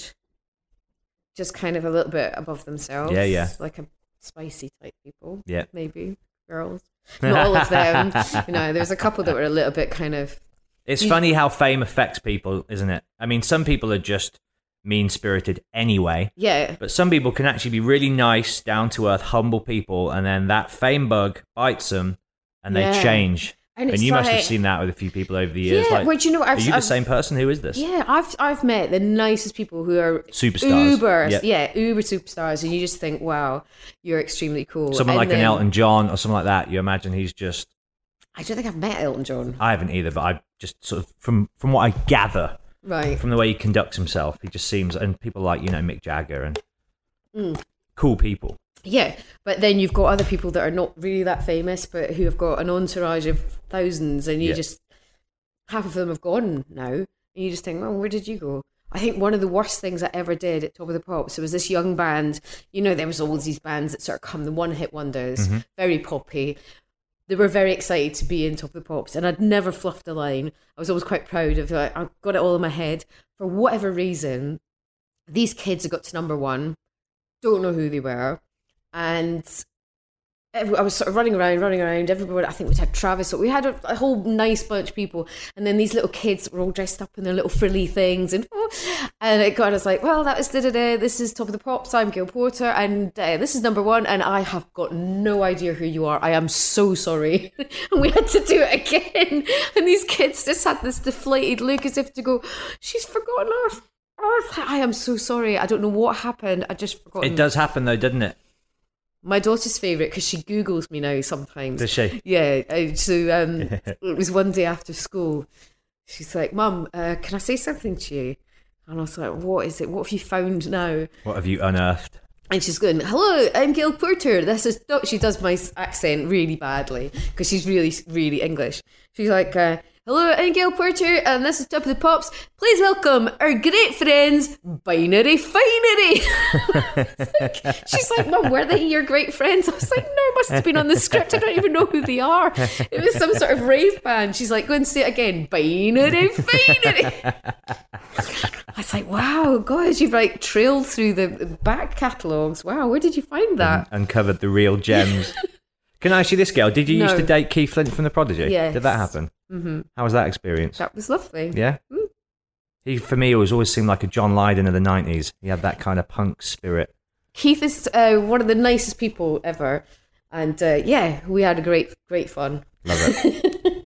just kind of a little bit above themselves. Yeah, yeah. Like a spicy type people. Yeah. Maybe girls. Not all of them. You know, there's a couple that were a little bit kind of. It's You- funny how fame affects people, isn't it? I mean, some people are just mean-spirited anyway, Yeah. but some people can actually be really nice, down-to-earth, humble people, and then that fame bug bites them, and they Yeah. change. And And, it's you must have like- seen that with a few people over the years. Yeah, like, well, do you know what? are I've- you the I've- same person? Who is this? Yeah, I've I've met the nicest people who are Superstars. Uber, Yep. yeah, Uber superstars, and you just think, wow, you're extremely cool. Someone And like an then- Elton John or something like that, you imagine he's just... I don't think I've met Elton John. I haven't either, but I just sort of, from, from what I gather, Right. from the way he conducts himself, he just seems... And people like, you know, Mick Jagger and Mm. cool people. Yeah, but then you've got other people that are not really that famous, but who have got an entourage of thousands, and you Yeah. just half of them have gone now, and you just think, oh, where did you go? I think one of the worst things I ever did at Top of the Pops, it was this young band. You know, there was all these bands that sort of come the one-hit wonders, Mm-hmm. very poppy. They were very excited to be in Top of the Pops, and I'd never fluffed a line. I was always quite proud of like I've got it all in my head. For whatever reason, these kids had got to number one. Don't know who they were. And I was sort of running around, running around. Everybody, I think we'd had Travis, so we had a, a whole nice bunch of people. And then these little kids were all dressed up in their little frilly things, and and it got us like, well, that was da da da. This is Top of the Pops. I'm Gail Porter, and uh, this is number one. And I have got no idea who you are. I am so sorry. And we had to do it again. And these kids just had this deflated look, as if to go, she's forgotten us. Oh, I am so sorry. I don't know what happened. I just forgot. It does happen though, doesn't it? My daughter's favourite, because she Googles me now sometimes. Does she? Yeah. uh, So um, it was one day after school. She's like, Mum, uh, can I say something to you? And I was like, what is it? What have you found now? What have you unearthed? And she's going, hello, I'm Gail Porter. This is... No, she does my accent really badly because she's really, really English. She's like... Uh, Hello, I'm Gail Porter, and this is Top of the Pops. Please welcome our great friends, Binary Finery. She's like, Mum, were they your great friends? I was like, no, it must have been on the script. I don't even know who they are. It was some sort of rave band. She's like, go and say it again, Binary Finery. I was like, wow, God, you've like trailed through the back catalogues. Wow, where did you find that? Un- uncovered the real gems. Can I ask you this, Gail? Did you No. used to date Keith Flint from The Prodigy? Yes. Did that happen? Mm-hmm. How was that experience? That was lovely. Yeah? Mm. He, for me, always always seemed like a John Lydon of the nineties. He had that kind of punk spirit. Keith is uh, one of the nicest people ever. And uh, yeah, we had a great, great fun. Love it.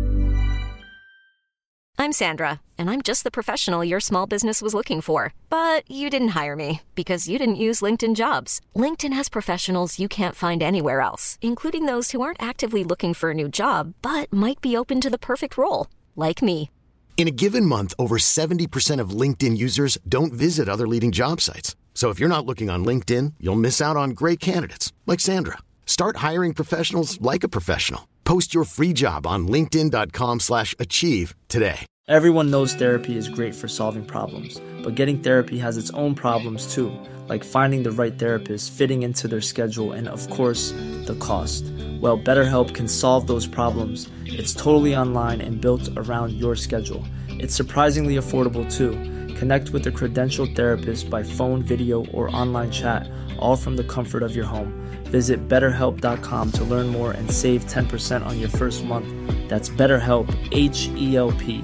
I'm Sandra, and I'm just the professional your small business was looking for. But you didn't hire me because you didn't use LinkedIn Jobs. LinkedIn has professionals you can't find anywhere else, including those who aren't actively looking for a new job, but might be open to the perfect role, like me. In a given month, over seventy percent of LinkedIn users don't visit other leading job sites. So if you're not looking on LinkedIn, you'll miss out on great candidates like Sandra. Start hiring professionals like a professional. Post your free job on linkedin.com slash achieve today. Everyone knows therapy is great for solving problems, but getting therapy has its own problems too, like finding the right therapist, fitting into their schedule, and of course, the cost. Well, BetterHelp can solve those problems. It's totally online and built around your schedule. It's surprisingly affordable too. Connect with a credentialed therapist by phone, video, or online chat, all from the comfort of your home. Visit better help dot com to learn more and save ten percent on your first month. That's BetterHelp, H E L P.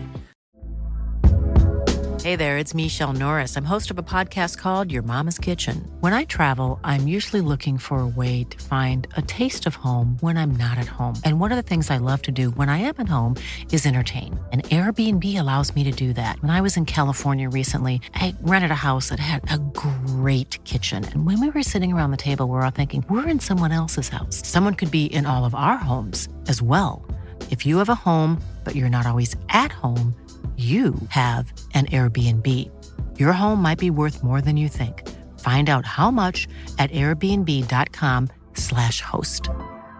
Hey there, it's Michelle Norris. I'm host of a podcast called Your Mama's Kitchen. When I travel, I'm usually looking for a way to find a taste of home when I'm not at home. And one of the things I love to do when I am at home is entertain. And Airbnb allows me to do that. When I was in California recently, I rented a house that had a great kitchen. And when we were sitting around the table, we were all thinking, we're in someone else's house. Someone could be in all of our homes as well. If you have a home, but you're not always at home, you have an Airbnb. Your home might be worth more than you think. Find out how much at airbnb.com slash host.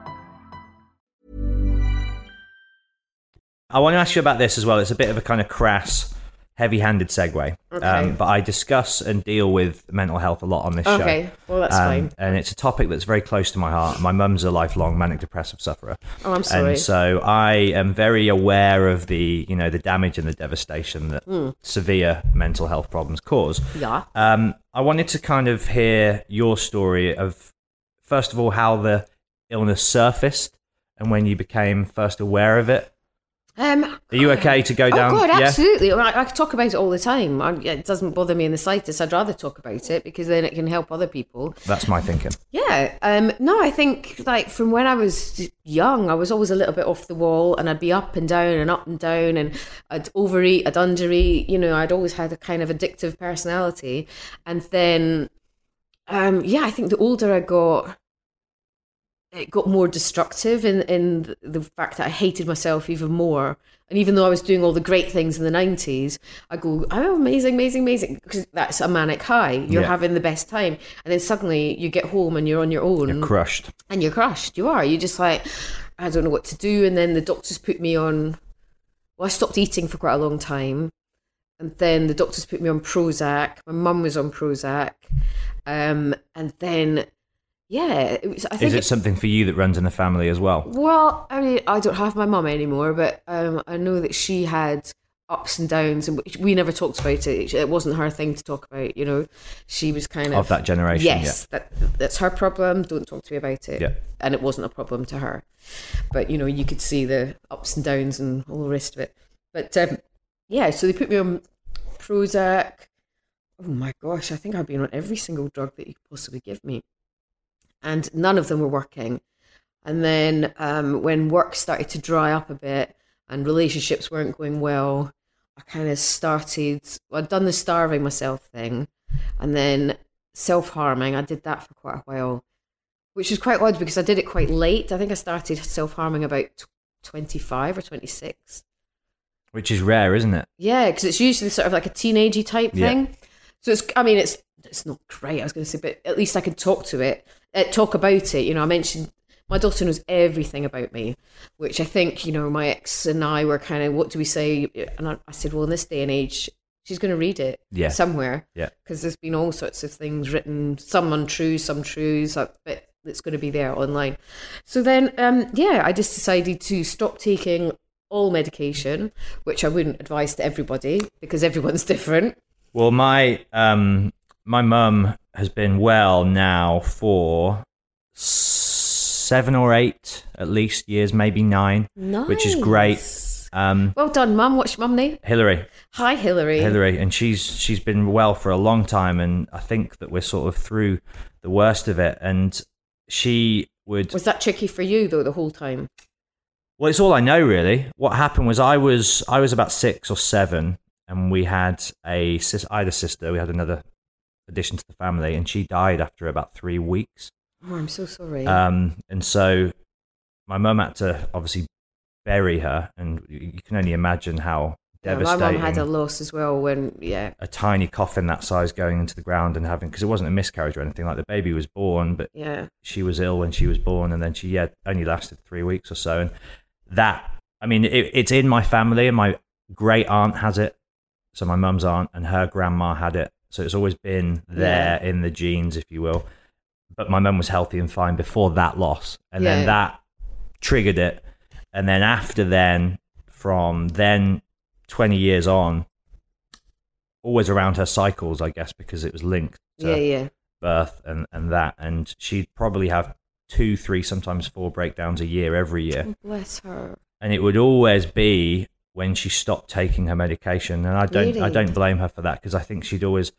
I want to ask you about this as well. It's a bit of a kind of crass, heavy-handed segue. Okay. Um, but I discuss and deal with mental health a lot on this show. Okay, well, that's Um, fine. And it's a topic that's very close to my heart. My mum's a lifelong manic depressive sufferer. Oh, I'm sorry. And so I am very aware of the, you know, the damage and the devastation that Mm. severe mental health problems cause. Yeah. Um, I wanted to kind of hear your story of, first of all, how the illness surfaced and when you became first aware of it. Um, Are you okay to go down? Oh God, Yeah? absolutely. I, I could talk about it all the time. I, it doesn't bother me in the slightest. I'd rather talk about it because then it can help other people. That's my thinking. Yeah. Um, no, I think like from when I was young, I was always a little bit off the wall, and I'd be up and down and up and down, and I'd overeat, I'd undereat. You know, I'd always had a kind of addictive personality, and then, um, yeah, I think the older I got, it got more destructive in, in the fact that I hated myself even more. And even though I was doing all the great things in the nineties, I go, I'm amazing, amazing, amazing. Because that's a manic high. You're Yeah. having the best time. And then suddenly you get home and you're on your own. You're crushed. And you're crushed. You are. You're just like, I don't know what to do. And then the doctors put me on, well, I stopped eating for quite a long time. And then the doctors put me on Prozac. My mum was on Prozac. Um, and then... Yeah, it was, I think Is it something for you that runs in the family as well? Well, I mean, I don't have my mum anymore, but um, I know that she had ups and downs, and we never talked about it. It wasn't her thing to talk about, you know. She was kind of of that generation. Yes, yeah. that that's her problem. Don't talk to me about it. Yeah. And it wasn't a problem to her, but you know, you could see the ups and downs and all the rest of it. But um, yeah, so they put me on Prozac. Oh my gosh, I think I've been on every single drug that you could possibly give me, and none of them were working. And then um, when work started to dry up a bit and relationships weren't going well, I kind of started, well, I'd done the starving myself thing, and then self-harming. I did that for quite a while, which is quite odd because I did it quite late. I think I started self-harming about twenty-five or twenty-six. Which is rare, isn't it? Yeah, because it's usually sort of like a teenagey type thing. Yeah. So it's, I mean, it's it's not great, I was going to say, but at least I could talk to it, uh, talk about it. You know, I mentioned my daughter knows everything about me, which I think, you know, my ex and I were kind of, what do we say? And I, I said, well, in this day and age, she's going to read it yeah. somewhere. Yeah. Because there's been all sorts of things written, some untrue, some true, so, but it's going to be there online. So then, um, yeah, I just decided to stop taking all medication, which I wouldn't advise to everybody because everyone's different. Well, my um, my mum has been well now for seven or eight, at least, years, maybe nine, nice. Which is great. Um, well done, Mum. What's your mum name? Hillary. Hi, Hillary. Hillary, and she's she's been well for a long time, and I think that we're sort of through the worst of it. And she would. Was that tricky for you though the whole time? Well, it's all I know really. What happened was I was I was about six or seven, and we had a I had a sister. We had another addition to the family, and she died after about three weeks. Oh, I'm so sorry. Um, and so my mum had to obviously bury her, and you can only imagine how yeah, devastating. my mum had a loss as well when, yeah. A tiny coffin that size going into the ground and having, because it wasn't a miscarriage or anything, like the baby was born, but yeah. she was ill when she was born, and then she yeah, only lasted three weeks or so. And that, I mean, it, it's in my family, and my great aunt has it. So my mum's aunt and her grandma had it. So it's always been there yeah. in the genes, if you will. But my mum was healthy and fine before that loss. And yeah. then that triggered it. And then after then, from then twenty years on, always around her cycles, I guess, because it was linked to yeah, yeah. birth and, and that. And she'd probably have two, three, sometimes four breakdowns a year every year. Oh, bless her. And it would always be when she stopped taking her medication. And I don't really? I don't blame her for that, because I think she'd always,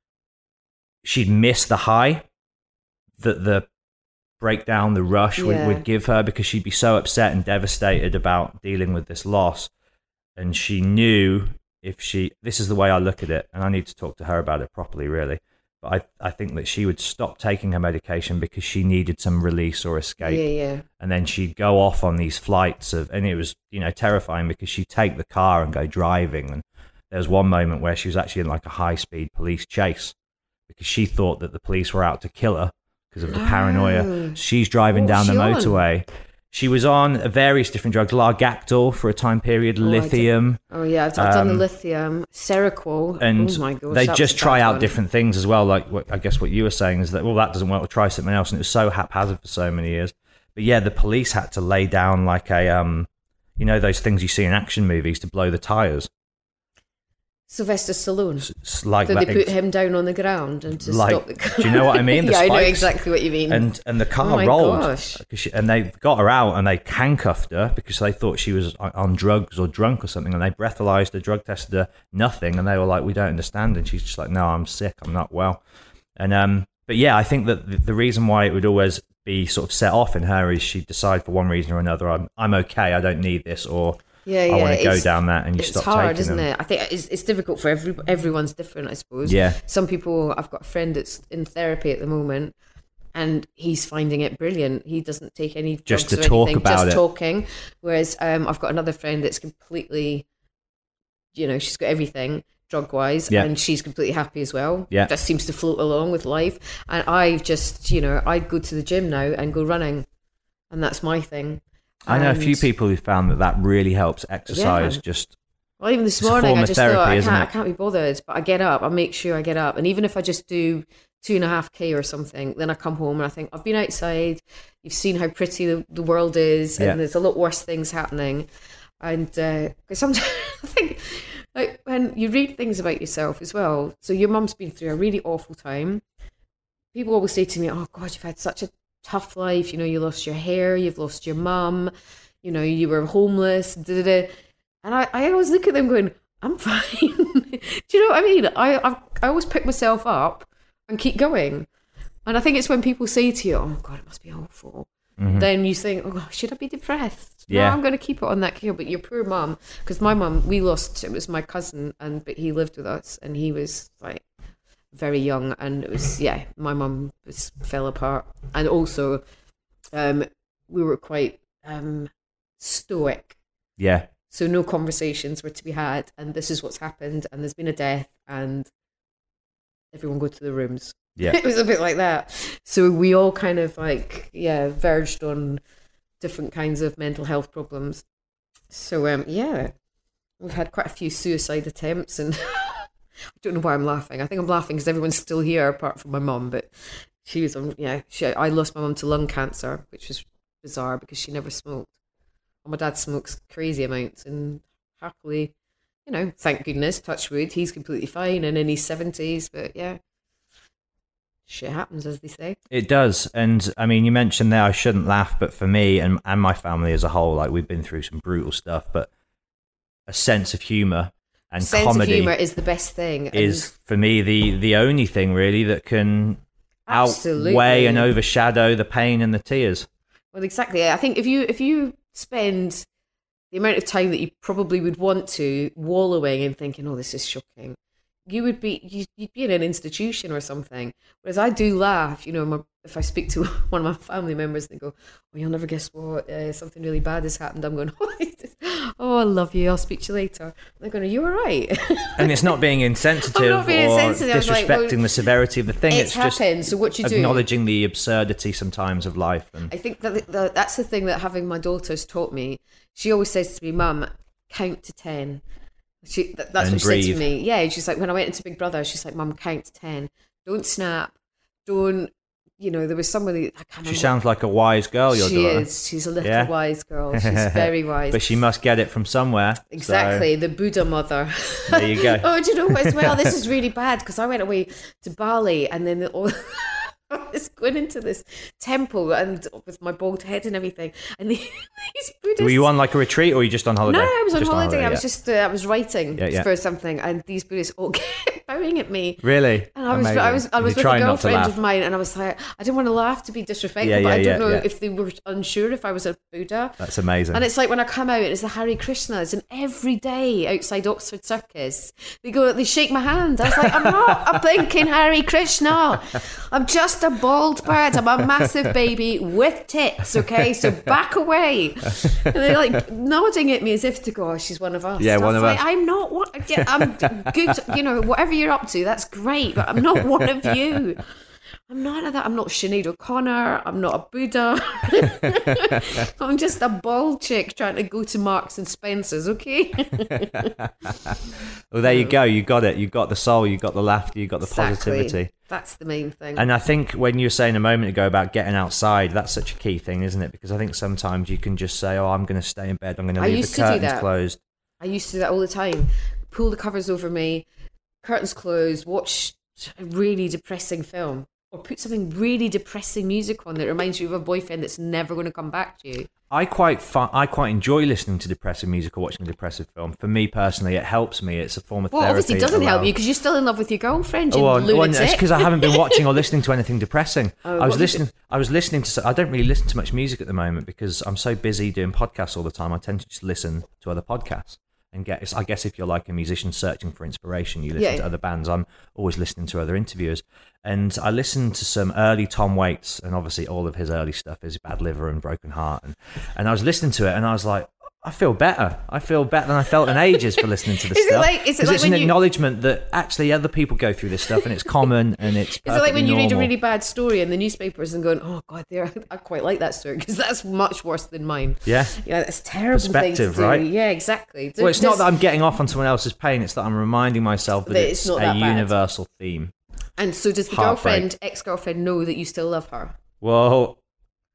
she'd miss the high that the breakdown, the rush yeah. would, would give her, because she'd be so upset and devastated about dealing with this loss. And she knew if she, this is the way I look at it, and I need to talk to her about it properly, really. But I, I think that she would stop taking her medication because she needed some release or escape. Yeah, yeah. And then she'd go off on these flights of, and it was, you know, terrifying, because she'd take the car and go driving. And there was one moment where she was actually in like a high-speed police chase because she thought that the police were out to kill her because of the paranoia. Oh. She's driving What down was the she on? motorway. She was on various different drugs, Largactil for a time period, Oh, lithium. Oh, yeah, I've, I've done the Um, lithium, Seroquel. And oh my gosh, they that just was a try bad out one. different things as well. Like what, I guess what you were saying is that, well, that doesn't work, we'll try something else. And it was so haphazard for so many years. But yeah, the police had to lay down like a, um, you know, those things you see in action movies to blow the tires. Sylvester Stallone. It's like So that, they put him down on the ground and to like, stop the car. do you know what I mean? The yeah, I know spikes. exactly what you mean. And and the car Oh my rolled, gosh. 'cause she, and they got her out and they handcuffed her because they thought she was on- on drugs or drunk or something, and they breathalyzed her, drug tested her, nothing, and they were like, "We don't understand," and she's just like, "No, I'm sick, I'm not well." And um, but yeah, I think that the, the reason why it would always be sort of set off in her is she'd decide for one reason or another, I'm I'm okay, I don't need this, or yeah, I yeah, want to go it's- down that, and you it's stop hard, taking isn't them. it? I think it's, it's difficult for every everyone's different, I suppose. Yeah. Some people, I've got a friend that's in therapy at the moment, and he's finding it brilliant. He doesn't take any drugs Just to or talk anything, about just it. talking. Whereas um, I've got another friend that's completely, you know, she's got everything drug wise, Yeah. and she's completely happy as well. Yeah. Just seems to float along with life. And I've just, you know, I go to the gym now and go running, and that's my thing. I know a few And- people who found that that really helps exercise. Yeah. Just Well, even this It's a morning, form I of just therapy, thought I isn't can't, it? I can't be bothered. But I get up, I make sure I get up, and even if I just do two and a half k or something, then I come home and I think I've been outside. You've seen how pretty the, the world is, and Yeah. there's a lot worse things happening. And uh, 'cause sometimes I think Like when you read things about yourself as well. So your mum's been through a really awful time. People always say to me, oh God, you've had such a tough life. You know, you lost your hair, you've lost your mum, you know, you were homeless. Da, da, da. And I, I always look at them going, I'm fine. Do you know what I mean? I, I I always pick myself up and keep going. And I think it's when people say to you, oh God, it must be awful. Mm-hmm. Then you think, oh, should I be depressed? Yeah. No, I'm going to keep it on that scale. But your poor mum, because my mum, we lost, it was my cousin, and but he lived with us, and he was like very young, and it was, yeah, my mum was fell apart. And also, um, we were quite um, stoic. Yeah. So no conversations were to be had, and this is what's happened, and there's been a death, and everyone go to the rooms. Yeah. It was a bit like that. So we all kind of like, yeah, verged on different kinds of mental health problems. So, um, yeah, we've had quite a few suicide attempts, and I don't know why I'm laughing. I think I'm laughing because everyone's still here apart from my mum, but she was on, yeah, she, I lost my mum to lung cancer, which was bizarre because she never smoked. My dad smokes crazy amounts, and happily, you know, thank goodness, touch wood, he's completely fine and in his seventies. But yeah, shit happens, as they say. It does. And I mean, you mentioned there I shouldn't laugh, but for me and, and my family as a whole, like we've been through some brutal stuff, but a sense of humour and sense comedy of humour is the best thing. Is for me the, the only thing really that can Absolutely. outweigh and overshadow the pain and the tears. Well, exactly. I think if you if you spend the amount of time that you probably would want to wallowing and thinking, oh, this is shocking, you would be you'd be in an institution or something. Whereas I do laugh, you know, my, if I speak to one of my family members and they go, oh, you'll never guess what, uh, something really bad has happened, I'm going, oh, I love you, I'll speak to you later. And they're going, are you all right? And it's not being insensitive I'm not being or insensitive. disrespecting Like, well, the severity of the thing. It's, It's just happened, so what you do, acknowledging the absurdity sometimes of life. And I think that the, the, that's the thing that having my daughters taught me. She always says to me, Mum, count to ten. She that, That's and what she breathe. said to me. Yeah, she's like, when I went into Big Brother, she's like, Mum, count to ten. Don't snap. Don't, you know, there was somebody, I can't remember. She sounds like a wise girl, your she daughter. is. She's a little Yeah? wise girl. She's very wise. But she must get it from somewhere. Exactly, the Buddha mother. There you go. Oh, do you know what as well? This is really bad because I went away to Bali and then all I was going into this temple and with my bald head and everything, and these Buddhists. Were you on like a retreat or were you just on holiday? No, I was on Just holiday. I was yeah. just uh, I was writing Yeah, yeah. for something, and these Buddhists all kept bowing at me. Really? And I was, Amazing. I was, I was You're with a trying not to girlfriend laugh. of mine, and I was like, I didn't want to laugh to be disrespectful, Yeah, but yeah, I don't yeah, know yeah. if they were unsure if I was a Buddha. That's amazing. And it's like when I come out, it's the Hare Krishnas, and every day outside Oxford Circus, they go, they shake my hand. I was like, I'm not a blinking Hare Krishna. I'm just a bald bird. I'm a massive baby with tits, okay? So back away. And they're like nodding at me as if to go, oh, she's one of us. Yeah, And I one was of like, us. I'm not one. Yeah, I'm good. You know, whatever you're up to, that's great, but I'm not one of you. I'm not of that. I'm not Sinead O'Connor. I'm not a Buddha. I'm just a bald chick trying to go to Marks and Spencer's, okay? Well, there you go. You got it. You got the soul. You got the laughter. You got the Exactly. positivity. That's the main thing. And I think when you were saying a moment ago about getting outside, that's such a key thing, isn't it? Because I think sometimes you can just say, oh, I'm going to stay in bed. I'm going to I leave used the to do curtains that. closed. I used to do that all the time. Pull the covers over me, curtains closed, watch a really depressing film, or put something really depressing music on that reminds you of a boyfriend that's never going to come back to you. I quite fi- I quite enjoy listening to depressive music or watching a depressive film. For me personally, it helps me. It's a form of Well, therapy. obviously it doesn't help allows- you because you're still in love with your girlfriend, you Oh, well, well, lunatic. it's because I haven't been watching or listening to anything depressing. Oh, I what was was listening. I was listening to. I don't really listen to much music at the moment because I'm so busy doing podcasts all the time. I tend to just listen to other podcasts and get. it's- I guess if you're like a musician searching for inspiration, you listen Yeah. to other bands. I'm always listening to other interviewers, and I listened to some early Tom Waits, and obviously all of his early stuff is Bad Liver and Broken Heart, and and I was listening to it, and I was like, I feel better. I feel better than I felt in ages for lilistening to this Is it stuff. like- is it 'Cause like it's when an you- acknowledgement that actually other people go through this stuff, and it's common, and it's Is it like when you read a normal. really bad story in the newspapers and going, oh, God, there, I quite like that story because that's much worse than mine. Yeah. Yeah, that's a terrible thing to Perspective, do. right? Yeah, exactly. Well, it's not There's- that I'm getting off on someone else's pain. It's that I'm reminding myself that, That it's, it's not a that bad. universal theme. And so does the Heartbreak. girlfriend, ex-girlfriend know that you still love her? Well,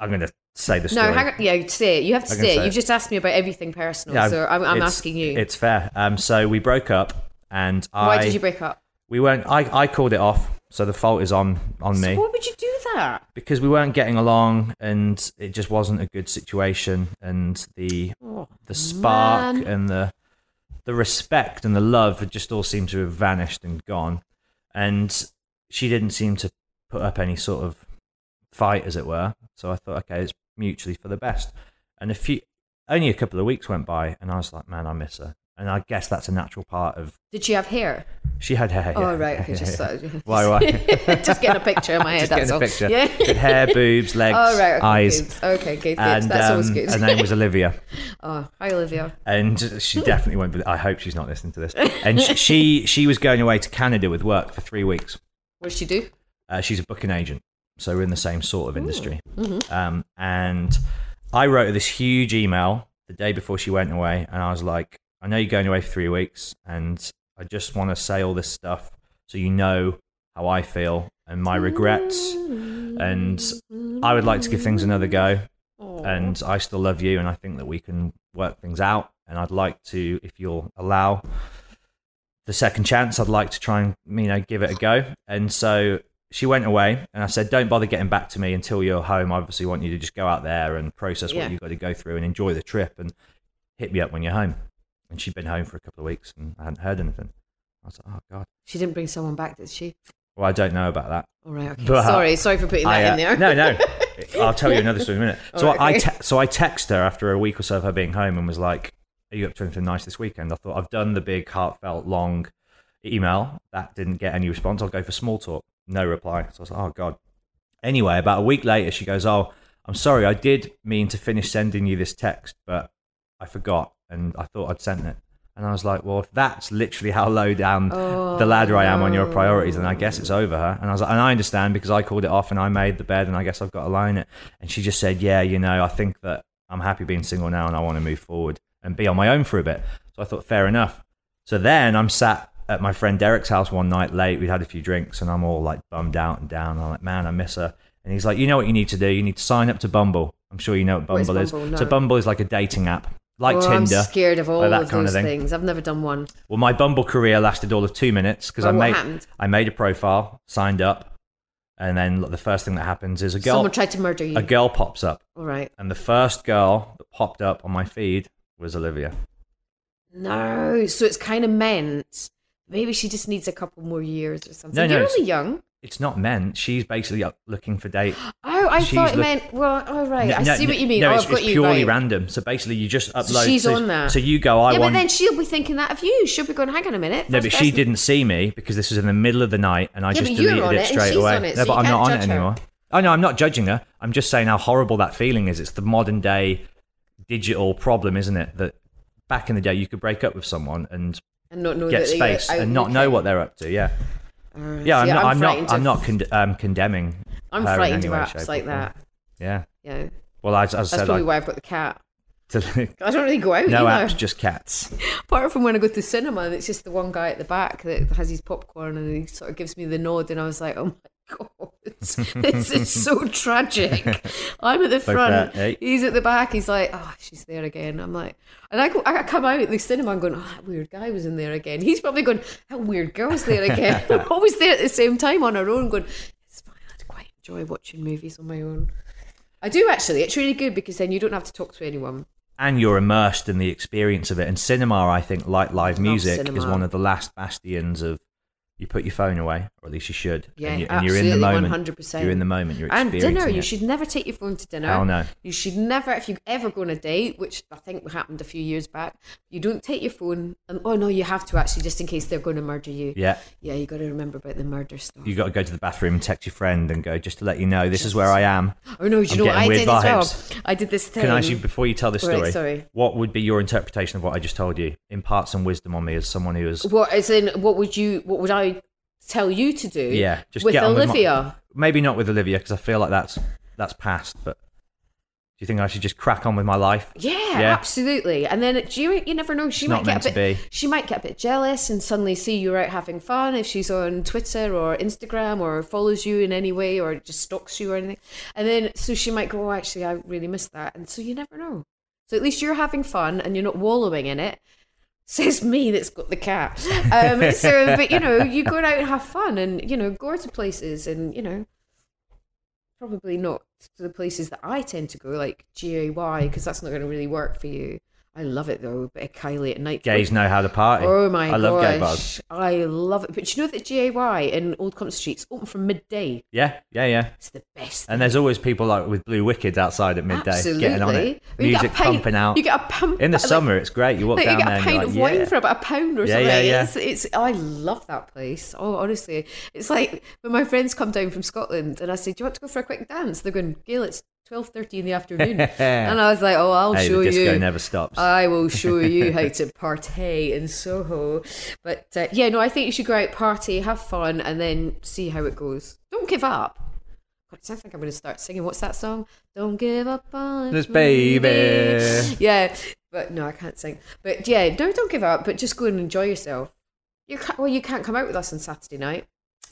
I'm going to say the story. No, hang on. Yeah, say it. You have to I'm say gonna it. say You've it. just asked me about everything personal, Yeah, so I'm, I'm it's- asking you. It's fair. Um, so we broke up, and I. Why did you break up? We weren't. I, I called it off, so the fault is on on me. So why would you do that? Because we weren't getting along, and it just wasn't a good situation, and the Oh, the spark man. and the the respect and the love had just all seemed to have vanished and gone, and she didn't seem to put up any sort of fight, as it were. So I thought, okay, it's mutually for the best. And a few, only a couple of weeks went by, and I was like, man, I miss her. And I guess that's a natural part of. Did she have hair? She had hair. Oh, yeah, right. yeah, Okay, yeah, just yeah. thought- Why? Why? just getting a picture in my head. Just That's getting a all. picture. Yeah. Good hair, boobs, legs, Oh, right. Okay, eyes. good. Okay, good. good. And That's always um, good. her name was Olivia. Oh, hi, Olivia. And she definitely won't be. I hope she's not listening to this. And sh- she she was going away to Canada with work for three weeks. What did she do? Uh, she's a booking agent, so we're in the same sort of industry. Mm-hmm. Um, and I wrote her this huge email the day before she went away, and I was like, I know you're going away for three weeks, and I just want to say all this stuff so you know how I feel and my regrets, and I would like to give things another go. And I still love you, and I think that we can work things out. And I'd like to, if you'll allow the second chance, I'd like to try and, you know, give it a go. And so she went away, and I said, don't bother getting back to me until you're home. I obviously want you to just go out there and process Yeah. what you've got to go through and enjoy the trip, and hit me up when you're home. And she'd been home for a couple of weeks, and I hadn't heard anything. I was like, oh, God. She didn't bring someone back, did she? Well, I don't know about that. All right. Okay. But sorry. Sorry for putting that I, uh, in there. No, no. I'll tell you another story in a minute. So All right, I okay. te- so I text her after a week or so of her being home and was like, are you up to anything nice this weekend? I thought, I've done the big, heartfelt, long email. That didn't get any response. I'll go for small talk. No reply. So I was like, oh, God. Anyway, about a week later, she goes, oh, I'm sorry. I did mean to finish sending you this text, but I forgot, and I thought I'd sent it. And I was like, well, if that's literally how low down Oh, the ladder I am on your no. priorities, then I guess it's over her. And I was like, and I understand because I called it off and I made the bed, and I guess I've got to lie in it. And she just said, yeah, you know, I think that I'm happy being single now, and I want to move forward and be on my own for a bit. So I thought, fair enough. So then I'm sat at my friend Derek's house one night late. We'd had a few drinks, and I'm all like bummed out and down. I'm like, man, I miss her. And he's like, you know what you need to do? You need to sign up to Bumble. I'm sure you know what What is Bumble is. Bumble? No. So Bumble is like a dating app, like oh, Tinder. I'm scared of all like that of kind of those thing. things. I've never done one. Well, my Bumble career lasted all of two minutes because Oh, I what made happened? I made a profile, signed up, and then the first thing that happens is a girl Someone tried to murder you. a girl pops up, All right. and the first girl that popped up on my feed was Olivia. No. So it's kind of meant. Maybe she just needs a couple more years or something. No, no, You're it's- only young. It's not meant. She's basically up looking for date. Oh, I She's thought it look- meant. Well, all right. No, I no, see what you mean. No, oh, it's, I've got it's you purely right. random. So basically, you just upload. she's so, on that. So you go, I yeah, want. but then she'll be thinking that of you. She'll be going, hang on a minute. No, first but she person- didn't see me because this was in the middle of the night, and I Yeah, just but you're deleted on it it and straight she's away. on it, no, so but you I'm not can't on it judge her. anymore. Oh no, I'm not judging her. I'm just saying how horrible that feeling is. It's the modern day digital problem, isn't it? That back in the day you could break up with someone and And not know get that they're space out and not know weekend. what they're up to. Yeah, Uh, yeah. I'm see, not. I'm not. frightened I'm of- not con- um, condemning. I'm her in frightened any of way, apps shape, like or form. that. Yeah. Yeah. Well, as, as I That's said, probably I, why I've got the cat. to, I don't really go out no either. apps, just cats. Apart from when I go to the cinema, and it's just the one guy at the back that has his popcorn and he sort of gives me the nod, and I was like, oh my God, this is so tragic. I'm at the So front, fair, eh? he's at the back, he's like, oh, she's there again. I'm like, and I, go, I come out of the cinema and going, oh, that weird guy was in there again. He's probably going, that weird girl's there again. We're always there at the same time on our own going, it's fine, I quite enjoy watching movies on my own. I do actually, it's really good because then you don't have to talk to anyone. And you're immersed in the experience of it. And cinema, I think, like live love music, is cinema. one of the last bastions of you put your phone away, or at least you should. Yeah, and, you, and you're in the absolutely, moment. one hundred percent. You're in the moment. You're And experiencing dinner, you it. should never take your phone to dinner. Hell no. You should never, if you ever go on a date, which I think happened a few years back, you don't take your phone. And oh no, you have to actually, just in case they're going to murder you. Yeah. Yeah, you got to remember about the murder stuff. You got to go to the bathroom and text your friend and go, just to let you know, this is where I am. Oh no, do you I'm know what getting I weird did as well? vibes. I did this thing. Can I ask you, before you tell this Right, story, sorry. what would be your interpretation of what I just told you? Impart some wisdom on me as someone who is, What as in? What would you? What would I tell you to do? yeah, just with get on with my- Olivia. maybe not with Olivia, because I feel like that's that's past, but you think I should just crack on with my life? Yeah, Yeah. absolutely. And then do you you never know, she It's might not get meant a to bit be. she might get a bit jealous and suddenly see you out having fun if she's on Twitter or Instagram or follows you in any way or just stalks you or anything. And then so she might go, oh, actually I really miss that. And so you never know. So at least you're having fun and you're not wallowing in it. Says me that's got the cat. Um, so, but you know, you go out and have fun and, you know, go to places and, you know, probably not to the places that I tend to go, like G A Y, because that's not going to really work for you. I love it though, a bit of Kylie at night. Gays know how to party. Oh my I gosh. love gay bars. I love it. But you know that G A Y in Old Compton Street's open from midday. Yeah, yeah, yeah. It's the best. And there's always people like with Blue Wicked outside at midday Absolutely. getting on it. You get a Music pint- pumping out. You get a pump In the like- summer, it's great. You walk Like down you there get a and pint you're of like, wine yeah. for about a pound or Yeah, something. yeah, yeah. It's, it's I love that place. Oh, honestly, it's like when my friends come down from Scotland and I say, "Do you want to go for a quick dance?" They're going, "Gail, it's twelve thirty in the afternoon," and I was like, "Oh, I'll Hey, show the disco you. never stops. I will show you how to partay in Soho." But uh, yeah, no, I think you should go out, party, have fun, and then see how it goes. Don't give up. God, it sounds like I'm going to start singing. What's that song? Don't give up on This us, baby. Yeah, but no, I can't sing. But yeah, no, don't give up. But just go and enjoy yourself. You can't, well, you can't come out with us on Saturday night.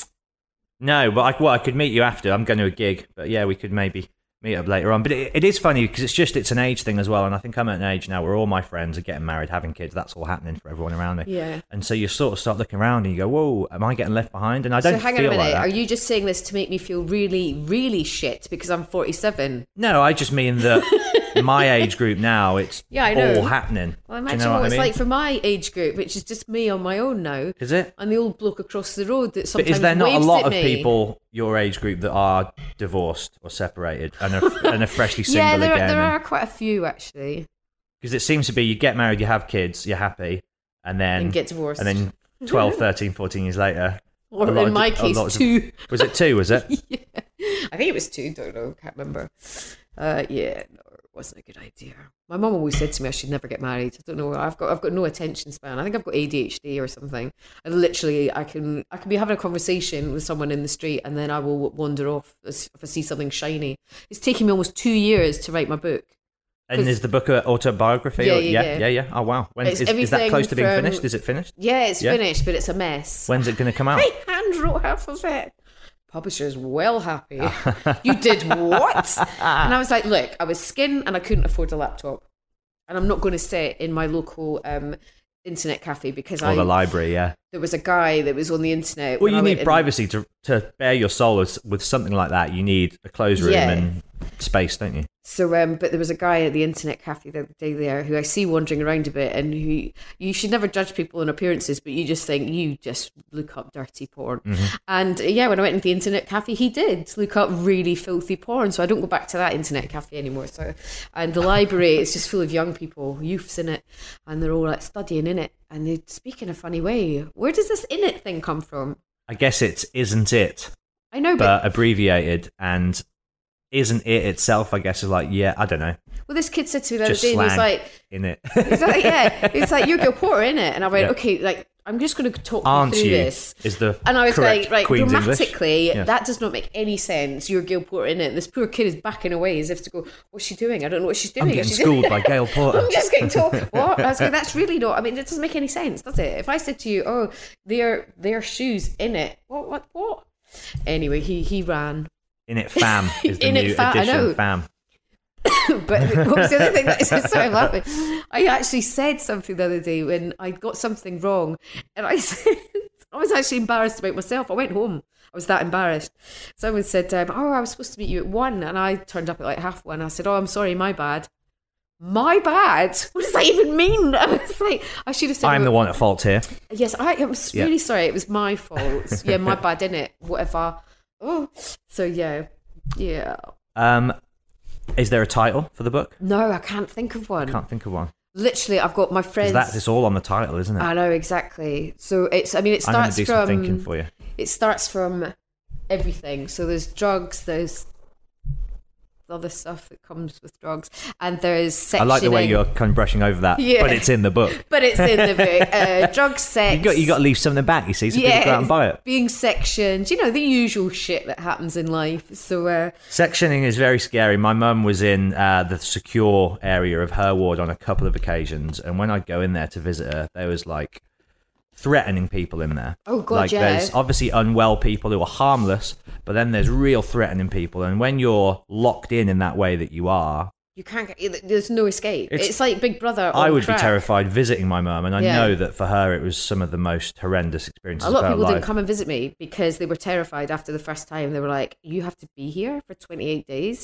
No, but I, well, I could meet you after. I'm going to a gig, but yeah, we could maybe meet up later on. But it, it is funny because it's just it's an age thing as well, and I think I'm at an age now where all my friends are getting married, having kids. That's all happening for everyone around me. Yeah. And so you sort of start looking around and you go, "Whoa, am I getting left behind?" And I don't So hang feel on a minute. like that. Are you just saying this to make me feel really, really shit because I'm forty-seven? No, I just mean that my age group now, it's Yeah, I know. all happening. Well, Do you imagine know what, what I it's mean? like for my age group, which is just me on my own now. Is it? And the old bloke across the road that But sometimes is there not a waves lot at of me. people your age group that are divorced or separated and are, and are freshly single Yeah, there, again? there are quite a few actually. Because it seems to be you get married, you have kids, you're happy, and then And get divorced. and then twelve, thirteen, fourteen years later. Or a lot in of- my a case, lot of- two. Was it two? Was it? Yeah. I think it was two, don't know, can't remember. Uh, yeah, no, it wasn't a good idea. My mum always said to me I should never get married. I don't know, I've got I've got no attention span. I think I've got A D H D or something. I literally I can I can be having a conversation with someone in the street and then I will wander off if I see something shiny. It's taken me almost two years to write my book. And is the book an autobiography? Yeah, or, yeah, yeah, yeah. yeah, Oh wow! When It's is, is that everything close to being from- finished? Is it finished? Yeah, it's Yeah. finished, but it's a mess. When's it going to come out? I hand wrote half of it. Publisher's well happy. You did what? And I was like, look, I was skin and I couldn't afford a laptop. And I'm not going to sit in my local um, internet cafe because Or I the library? Yeah. there was a guy that was on the internet. Well, when you I need went in- privacy to to bare your soul with, with something like that. You need a closed room Yeah. and space, don't you? So, um, but there was a guy at the internet cafe the other day there who I see wandering around a bit, and who you should never judge people on appearances, but you just think you just look up dirty porn. Mm-hmm. And uh, yeah, when I went into the internet cafe, he did look up really filthy porn. So I don't go back to that internet cafe anymore. So, and the library is just full of young people, youths in it, and they're all like studying in it, and they speak in a funny way. Where does this in it thing come from? I guess it's isn't it, I know, but but abbreviated, and isn't it itself? I guess is like yeah. I don't know. well, this kid said to me the other Just day, and he was slang like. in it. It's like, yeah, it's like you're Gilporter, in it, and I went, Yeah. okay, like I'm just going to talk Aren't you through you? this. Is the And I was correct like, right, Queen's English? grammatically, Yes. that does not make any sense. You're Gilporter, in it. This poor kid is backing away as if to go, what's she doing? I don't know what she's doing. I'm getting She's schooled by Gail Porter. I'm just getting told what? I was like, that's really not. I mean, it doesn't make any sense, does it? If I said to you, oh, their their shoes in it, what, what, what? Anyway, he he ran. In it, fam is the In it, new fam, I know. edition. Fam. But what was the other thing that sorry, I'm laughing. I actually said something the other day when I got something wrong, and I said I was actually embarrassed about myself. I went home. I was that embarrassed. Someone said, um, "Oh, I was supposed to meet you at one," and I turned up at like half one. I said, "Oh, I'm sorry, my bad." My bad? What does that even mean? I was like, I should have said. I'm the one at fault here. Yes, I am Yeah. really sorry. It was my fault. Yeah, my bad, innit? Whatever. Oh, so yeah, yeah. Um, is there a title for the book? No, I can't think of one. Can't think of one. Literally, I've got my Because friends. that is all on the title, isn't it? I know exactly. So it's. I mean, it I'm going to starts do from. some thinking for you. It starts from everything. So there's drugs. There's other stuff that comes with drugs. And there's sectioning. I like the way you're kind of brushing over that, Yeah. but it's in the book. But it's in the book. Uh, drugs, sex. You got you got to leave something back, you see, so people go out and buy it. Being sectioned, you know, the usual shit that happens in life. So uh, sectioning is very scary. My mum was in uh, the secure area of her ward on a couple of occasions, and when I'd go in there to visit her, there was like threatening people in there. Oh God, like, yeah. There's obviously unwell people who are harmless, but then there's real threatening people, and when you're locked in in that way that you are, you can't get. There's no escape. It's, It's- like Big Brother. I on would crack. be terrified visiting my mum, and I Yeah. know that for her it was some of the most horrendous experiences A lot of of her people life. didn't come and visit me because they were terrified after the first time. They were like, "You have to be here for twenty-eight days."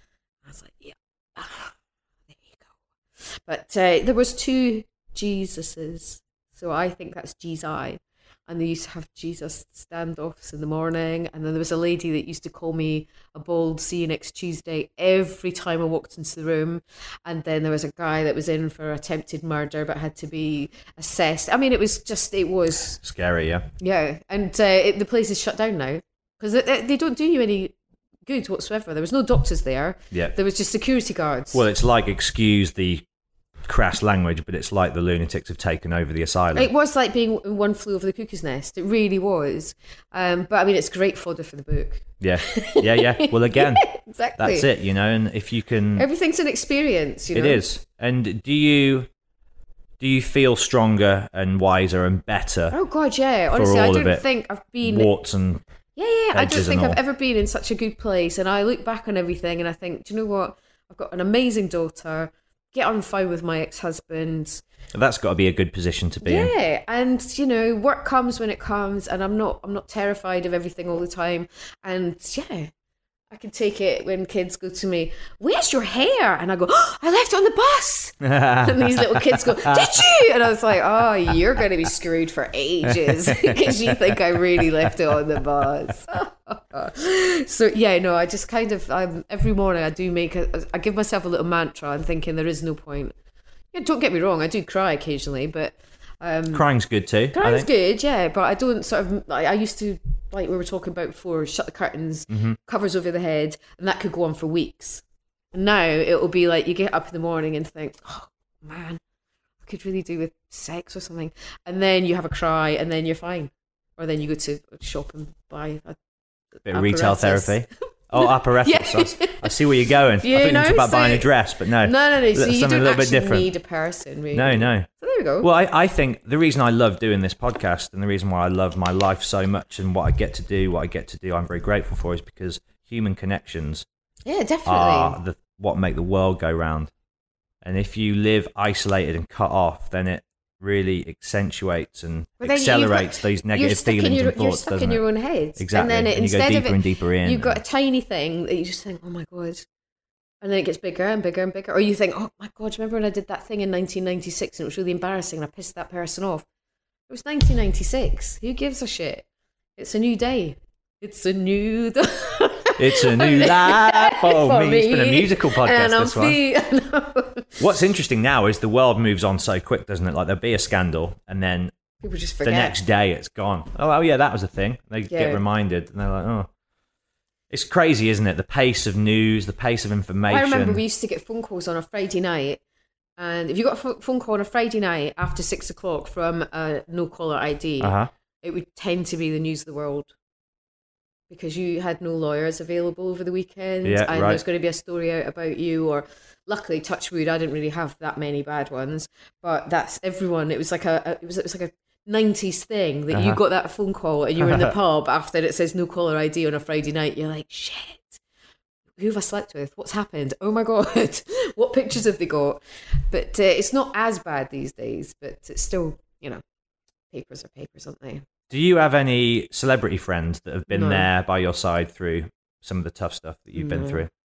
I was like, "Yeah, ah, there you go." But uh, there was two Jesuses, so I think that's Jesus. And they used to have Jesus standoffs in the morning. And then there was a lady that used to call me a bold "see you next Tuesday" every time I walked into the room. And then there was a guy that was in for attempted murder but had to be assessed. I mean, it was just, it was, Scary, yeah. yeah. And uh, it, the place is shut down now because they, they don't do you any good whatsoever. There was no doctors there. Yeah. There was just security guards. Well, it's like, excuse the crass language, but it's like the lunatics have taken over the asylum. It was like being One Flew Over the Cuckoo's Nest. It really was. Um, but I mean, it's great fodder for the book. Yeah, yeah, yeah. Well, again, Exactly. that's it, you know. And if you can, Everything's an experience, you know. it is. And do you do you feel stronger and wiser and better? Oh God, yeah. For Honestly, I all of don't it. think I've been. Warts and Yeah, yeah. I don't edges think and I've all. ever been in such a good place. And I look back on everything and I think, do you know what? I've got an amazing daughter. Get on fine with my ex-husband. that's got to be a good position to be in. Yeah, and you know, work comes when it comes, and I'm not I'm not terrified of everything all the time. And yeah, I can take it when kids go to me, "Where's your hair?" And I go, oh, "I left it on the bus." And these little kids go, "Did you?" And I was like, "Oh, you're going to be screwed for ages because you think I really left it on the bus." So yeah, no, I just kind of um, every morning I do make a, I give myself a little mantra. I'm thinking there is no point. Yeah, don't get me wrong, I do cry occasionally, but um, Crying's good too. I crying's think. good, yeah. But I don't sort of. I, I used to, like we were talking about before, shut the curtains, Mm-hmm. covers over the head, and that could go on for weeks. And now it will be like you get up in the morning and think, "Oh man, I could really do with sex or something," and then you have a cry, and then you're fine, or then you go to a shop and buy a Bit of retail apparatus. therapy. Oh, apparatus. Yeah. I, s- I see where you're going. Yeah, I think no, it's about so- buying a dress, but no. No, no, no. So Something you a don't little bit actually different. need a person, really. No, no. So there we go. Well, I, I think the reason I love doing this podcast and the reason why I love my life so much and what I get to do, what I get to do, I'm very grateful for, is because human connections yeah, definitely. are the, what make the world go round. And if you live isolated and cut off, then it really accentuates and But then you've accelerates got- these you're negative stuck in feelings your, and you're thoughts, stuck doesn't in it? your own head. Exactly. And then it, And you go instead deeper of it, and deeper in. you've got a tiny thing that you just think, oh my God. And then it gets bigger and bigger and bigger. Or you think, oh my God, remember when I did that thing in nineteen ninety-six and it was really embarrassing and I pissed that person off? It was nineteen ninety-six. Who gives a shit? It's a new day. It's a new day. It's a new life for, For me. It's been a me. musical podcast, And I'm this one. fe- What's interesting now is the world moves on so quick, doesn't it? Like there'll be a scandal and then People just the forget. next day it's gone. Oh, oh yeah, that was a thing. They Yeah. get reminded and they're like, oh. It's crazy, isn't it? The pace of news, the pace of information. I remember we used to get phone calls on a Friday night, and if you got a ph- phone call on a Friday night after six o'clock from a no caller I D, Uh-huh. it would tend to be the news of the world because you had no lawyers available over the weekend, Yeah, and right. there's going to be a story out about you. Or luckily, touch wood, I didn't really have that many bad ones, but that's everyone. It was like a, a it was it was like a nineties thing that you Uh-huh. got that phone call and you were in the pub after it says no caller I D on a Friday night. You're like, shit, who have I slept with? What's happened? Oh my God, what pictures have they got? But uh, it's not as bad these days, but it's still, you know, papers are papers, aren't they? Do you have any celebrity friends that have been No. there by your side through some of the tough stuff that you've been No. through?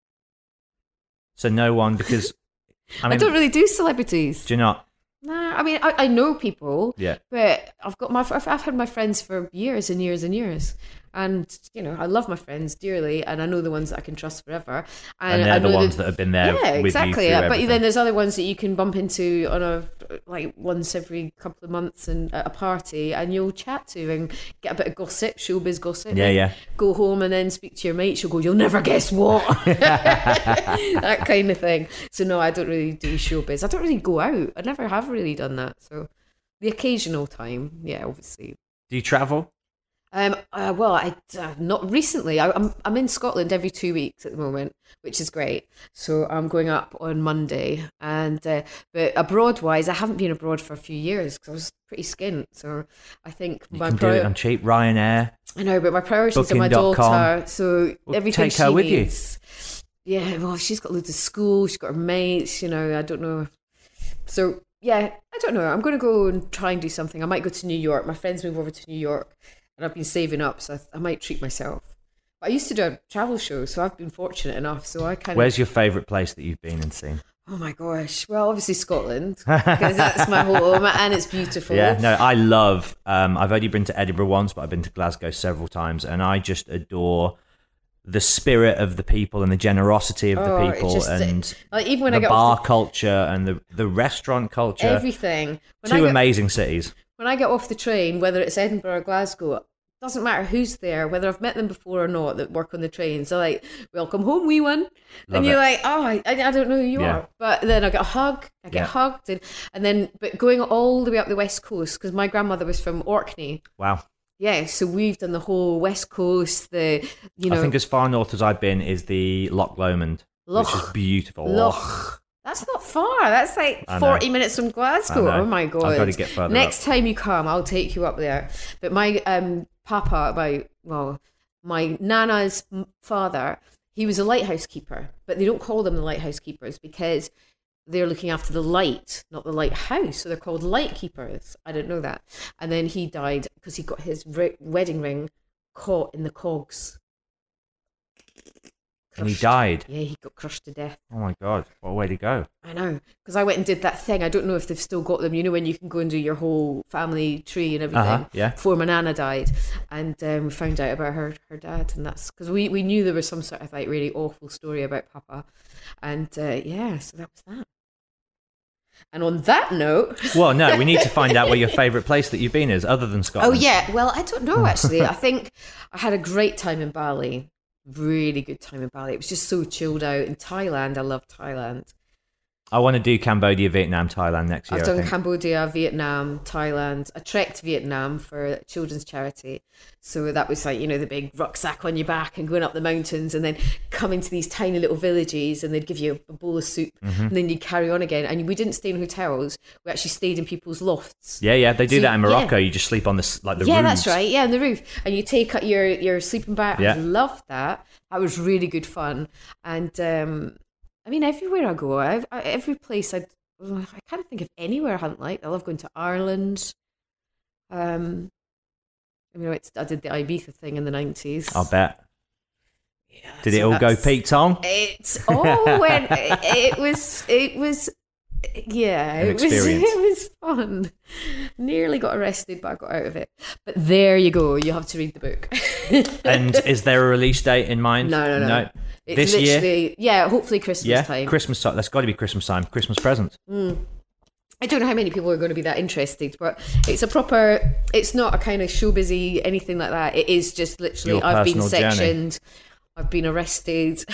So no one, because I I, mean, don't really do celebrities. do you not? Nah, I mean, I, I know people, Yeah. but I've got my I've, I've had my friends for years and years and years, and you know, I love my friends dearly, and I know the ones that I can trust forever, And I they're the know ones that have been there yeah, with exactly. you through But everything. then there's other ones that you can bump into on a like once every couple of months and at a party, and you'll chat to and get a bit of gossip, showbiz gossip. Yeah, yeah. Go home and then speak to your mate. She'll go, "You'll never guess what." That kind of thing. So no, I don't really do showbiz. I don't really go out. I never have really done that. So the occasional time, yeah, obviously. Do you travel? Um, uh, well, I uh, not recently. I, I'm I'm in Scotland every two weeks at the moment, which is great. So I'm going up on Monday, and uh, but abroad wise, I haven't been abroad for a few years because I was pretty skint. So I think You my can prior- do it on cheap. Ryanair. I know, but my priorities are my Booking dot com. daughter. So Well, everything take her she with you. needs. Yeah, well, she's got loads of school. She's got her mates. You know, I don't know. So yeah, I don't know. I'm going to go and try and do something. I might go to New York. My friends move over to New York. And I've been saving up, so I, I might treat myself. But I used to do a travel show, so I've been fortunate enough. So I kind Where's of. your favourite place that you've been and seen? Oh my gosh! Well, obviously Scotland, because that's my home, and it's beautiful. Yeah, no, I love. Um, I've only been to Edinburgh once, but I've been to Glasgow several times, and I just adore the spirit of the people and the generosity of Oh, the it people, just- and like even when the I get bar off culture and the the restaurant the, culture. everything. When Two I get, amazing cities. When I get off the train, whether it's Edinburgh or Glasgow, it doesn't matter who's there, whether I've met them before or not that work on the trains. They're like, "Welcome home, wee one," Love and you're it. like, "Oh, I, I don't know who you Yeah. are," but then I get a hug, I get Yeah. hugged, and and then but going all the way up the west coast because my grandmother was from Orkney. Wow. Yeah, so we've done the whole west coast. The you know, I think as far north as I've been is the Loch Lomond, Loch- which is beautiful. Loch. That's not far. That's like I know. forty minutes from Glasgow. I know. Oh my god! I've got to get further Next up. time you come, I'll take you up there. But my um papa, my well, my nana's m- father, he was a lighthouse keeper, but they don't call them the lighthouse keepers because they're looking after the light, not the lighthouse. So they're called light keepers. I didn't know that. And then he died because he got his ri- wedding ring caught in the cogs. And he Crushed. died. Yeah, he got crushed to death. Oh my god, what a way to go! I know, because I went and did that thing. I don't know if they've still got them. You know, when you can go and do your whole family tree and everything. Uh-huh, yeah. Before my nana died, and um, we found out about her her dad, and that's because we, we knew there was some sort of like really awful story about Papa, and uh, yeah, so that was that. And on that note, Well, no, we need to find out where your favourite place that you've been is, other than oh Scotland. yeah, well I don't know actually. I think I had a great time in Bali. Really good time in Bali. It was just so chilled out. In Thailand, I love Thailand. I want to do Cambodia, Vietnam, Thailand next year. I've I done think. Cambodia, Vietnam, Thailand. I trekked Vietnam for a children's charity. So that was like, you know, the big rucksack on your back and going up the mountains and then coming to these tiny little villages and they'd give you a bowl of soup Mm-hmm. and then you'd carry on again. And we didn't stay in hotels. We actually stayed in people's lofts. Yeah, yeah, they do So, that in yeah. Morocco. You just sleep on this, like the yeah, roofs. that's right. Yeah, on the roof. And you take out your, your sleeping bag. Yeah. I loved that. That was really good fun. And um, I mean, everywhere I go, I've, I, every place I I can't think of anywhere I hadn't liked. I love going to Ireland. Um, I mean, I, went to- I did the Ibiza thing in the nineties. I'll bet. Yeah, Did it so all go that's- peak tong? It all went. It was. It was. Yeah, An it was. experience. It was fun. Nearly got arrested, but I got out of it. But there you go. You have to read the book. And is there a release date in mind? No, no, no. It's This year? literally, yeah, hopefully Christmas Yeah, time. Christmas time. That's got to be Christmas time. Christmas presents. I don't know how many people are going to be that interested, but it's a proper, it's not a kind of show busy, anything like that. It is just literally, Your I've been personal journey. sectioned, I've been arrested,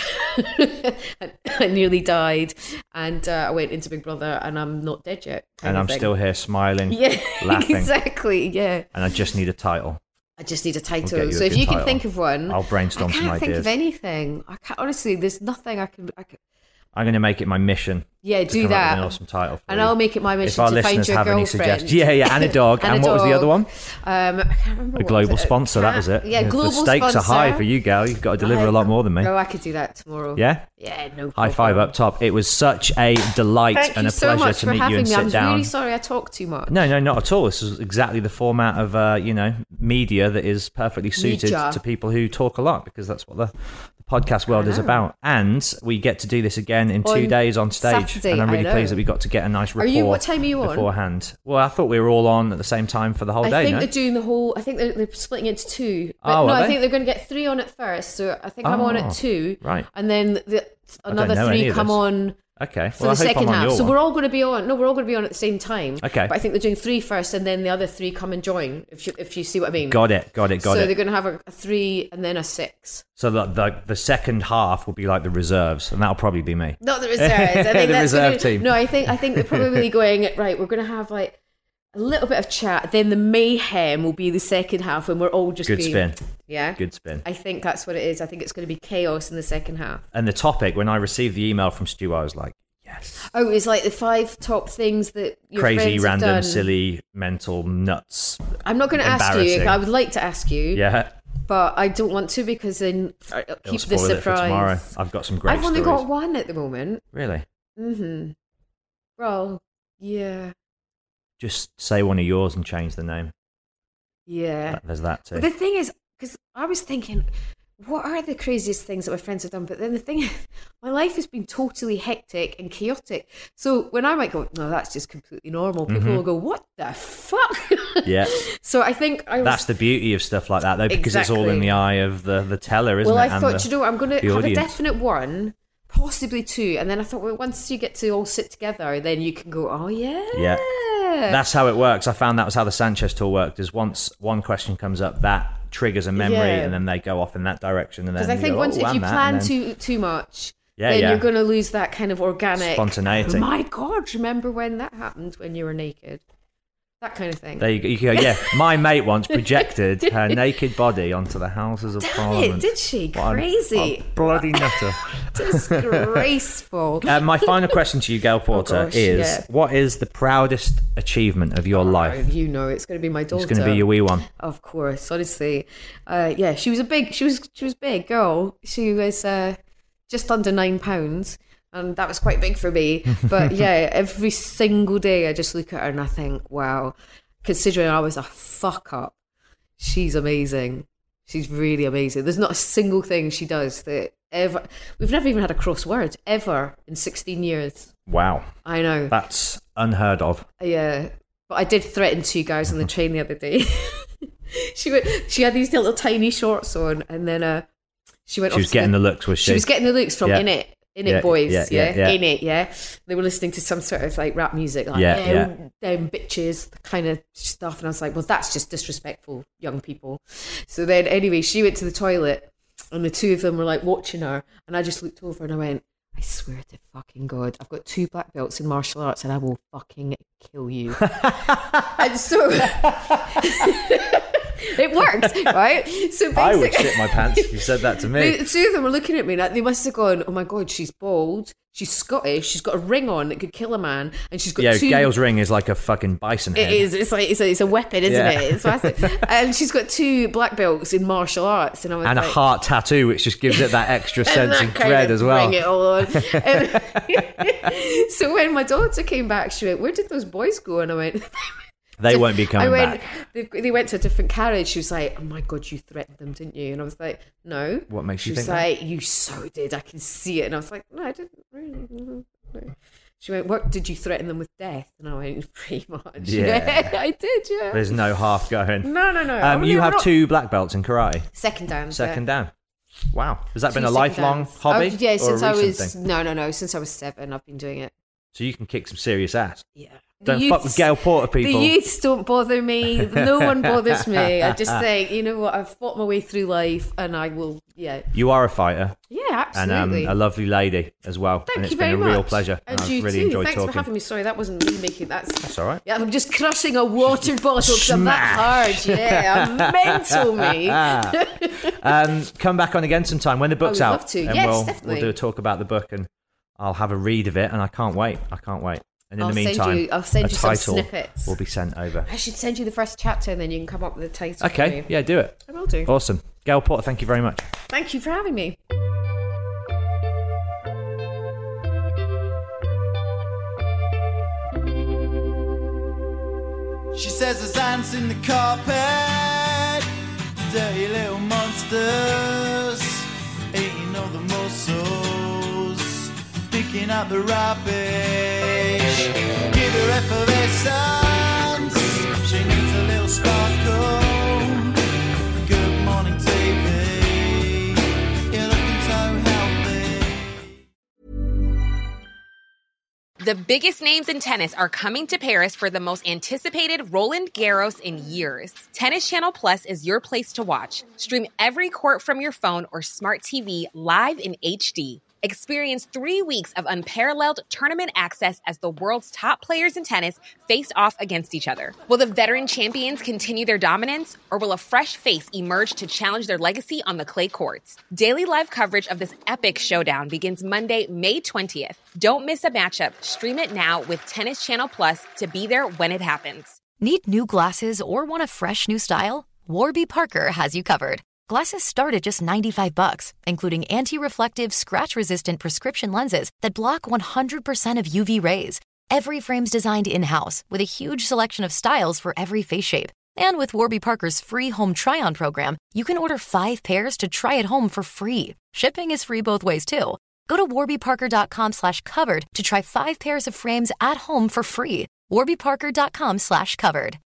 I nearly died, and uh, I went into Big Brother, and I'm not dead yet. kind And of I'm thing. still here smiling, Yeah, laughing. exactly, yeah. And I just need a title. I just need a title. get you a So if good you can title. think of one, I'll brainstorm I can't some think ideas. of anything. I can't, honestly, there's nothing I can, I can I'm going to make it my mission. yeah, to do come up that. with an awesome title. For And you. I'll make it my If mission our to find listeners your have any girlfriend. suggestions, yeah, yeah, and a dog. and, And a what was the dog. other one? Um, I can't remember. A what global was it. sponsor. That Can't- was it. Yeah, The global stakes sponsor. are high for you, gal. You've got to deliver a lot more than me. Oh, I could do that tomorrow. Yeah. Yeah, no problem. High five up top. It was such a delight Thank and you a so pleasure much to for meet you having and me. sit I'm down. really sorry I talk too much. No, no, not at all. This is exactly the format of uh, you know media that is perfectly suited Media. to people who talk a lot, because that's what the, the podcast world is know. about. And we get to do this again in two On days on stage, Saturday, and I'm I really know. pleased that we got to get a nice Are rapport. you? What time are you on? beforehand? Well, I thought we were all on at the same time for the whole I day. think no? they're doing the whole. I think they're, they're splitting it into two. But Oh, no, are I they? think they're going to get three on at first. So I think I'm on Oh, at two. right. And then the, don't another know any three of come this. on Okay. For Well, the I hope second I'm on half. your So one. we're all going to be on. No, we're all going to be on at the same time. Okay. But I think they're doing three first, and then the other three come and join. If you if you see what I mean. Got it. Got it. Got so it. they're going to have a, a three and then a six. So the, the the second half will be like the reserves, and that'll probably be me. Not the reserves. I think The that's reserve gonna, team. No, I think I think they're probably going right. We're going to have like a little bit of chat. Then the mayhem will be the second half, and we're all just Good being, spin. Yeah. Good spin. I think that's what it is. I think it's going to be chaos in the second half. And the topic, when I received the email from Stu, I was like, yes. Oh, it's like the five top things that your Crazy, friends have random, done. silly, mental, nuts. I'm not going to ask you. Embarrassing. I would like to ask you. Yeah. But I don't want to because then I'll It'll keep the spoil it for tomorrow. surprise. I've got some great I've only stories. got one at the moment. Really? Mm-hmm. Well, yeah. Just say one of yours and change the name. Yeah. That- There's that too. But the thing is, because I was thinking, what are the craziest things that my friends have done? But then the thing is, my life has been totally hectic and chaotic. So when I might go, no, that's just completely normal, people Mhm. will go, what the fuck? Yeah. So I think I was... That's the beauty of stuff like that, though, because it's all in Exactly. the eye of the, the teller, isn't well, it? I And thought, the- you know what, I'm going to the have audience. a definite one, possibly two. And then I thought, well, once you get to all sit together, then you can go, oh, yeah. Yeah. That's how it works. I found that was how the Sanchez tour worked, is once one question comes up, that triggers a memory, Yeah. and then they go off in that direction. And then Because I you think go, once oh, if and you that, plan and then- too too much, Yeah, then yeah. you're going to lose that kind of organic Spontaneity. Oh my God, remember when that happened when you were naked? That kind of thing. There you go. You can go, yeah, my mate once projected her naked body onto the Houses of Damn Parliament. it, did she? What a- Crazy. what a bloody nutter. Disgraceful. Uh, my final question to you, Gail Porter, gosh, is yeah. what is the proudest achievement of your Oh, life? you know, it's going to be my daughter. It's going to be your wee one. Of course, honestly. Uh, yeah, she was a big, she was, she was big girl. She was uh, just under nine pounds. And that was quite big for me. But yeah, every single day I just look at her and I think, wow, considering I was a fuck up, she's amazing. She's really amazing. There's not a single thing she does that ever... We've never even had a crossword, ever, in sixteen years. Wow. I know. That's unheard of. Yeah. But I did threaten two guys on the train the other day. she went, She had these little tiny shorts on and then uh, she went She off was to getting the looks, was she? She was getting the looks from Yeah. In It. In Yeah, It Boys, yeah, yeah, yeah, yeah. In It, yeah. They were listening to some sort of like rap music, like Yeah, yeah, yeah. them bitches kind of stuff, and I was like, well, that's just disrespectful, young people. So then, anyway, she went to the toilet, and the two of them were like watching her, and I just looked over and I went, I swear to fucking God, I've got two black belts in martial arts, and I will fucking kill you. And so. It worked, right? So basically, I would shit my pants if you said that to me. the two of them were looking at me like they must have gone, oh my God, she's bald, she's Scottish, she's got a ring on that could kill a man, and she's got Yeah, two... Gail's ring is like a fucking bison head. It is, it's like, it's a, it's a weapon, isn't Yeah. it? It's massive. And she's got two black belts in martial arts, and I was And a like... heart tattoo, which just gives it that extra and sense that of kind dread of as well. bring it all on. And so when my daughter came back, she went, where did those boys go? And I went... They won't be coming I went, back. They, they went to a different carriage. She was like, oh my God, you threatened them, didn't you? And I was like, no. What makes she you was think that? like, you so did. I can see it. And I was like, no, I didn't really. No. She went, what, did you threaten them with death? And I went, pretty much. Yeah. I did, yeah. There's no half going. No, no, no. Um, I you mean, have not- two black belts in karate. Second dan. Second yeah. down. Wow. Has that been Two a second lifelong dans. hobby? Oh, yeah, or since a I recent was, thing? no, no, no, since I was seven, I've been doing it. So you can kick some serious ass. Yeah. Don't The fuck with youths- Gail Porter, people. The youths don't bother me. No one bothers me. I just think, you know what, I've fought my way through life and I will, yeah. You are a fighter. Yeah, And absolutely. um, a lovely lady as well. Thank and it's you been very a real much. pleasure. And I've you really too. enjoyed Thanks talking. for having me. Sorry, that wasn't me making that. That's all right. Yeah, I'm just crushing a water bottle because I'm that hard. Yeah, I'm mental, me. um, come back on again sometime when the book's I would out. love to. And Yes, we'll, definitely. we'll do a talk about the book and I'll have a read of it and I can't wait. I can't wait. And in I'll the send meantime, you- I'll send a you some title snippets. will be sent over. I should send you the first chapter and then you can come up with a title. for Okay, me. yeah, do it. I will do. Awesome. Gail Porter, thank you very much. Thank you for having me. She says there's ants in the carpet, dirty little monsters, eating all the mussels, picking up the rubbish. Give her effervescence, she needs a little sparkle. Good morning T V, you're looking so healthy. The biggest names in tennis are coming to Paris for the most anticipated Roland Garros in years. Tennis Channel Plus is your place to watch. Stream every court from your phone or smart T V live in H D. Experience three weeks of unparalleled tournament access as the world's top players in tennis face off against each other. Will the veteran champions continue their dominance, or will a fresh face emerge to challenge their legacy on the clay courts? Daily live coverage of this epic showdown begins Monday, May twentieth. Don't miss a matchup. Stream it now with Tennis Channel Plus to be there when it happens. Need new glasses or want a fresh new style? Warby Parker has you covered. Glasses start at just ninety-five bucks, including anti-reflective, scratch-resistant prescription lenses that block one hundred percent of U V rays. Every frame's designed in-house with a huge selection of styles for every face shape. And with Warby Parker's free home try-on program, you can order five pairs to try at home for free. Shipping is free both ways, too. Go to warbyparker.com slash covered to try five pairs of frames at home for free. warbyparker.com slash covered.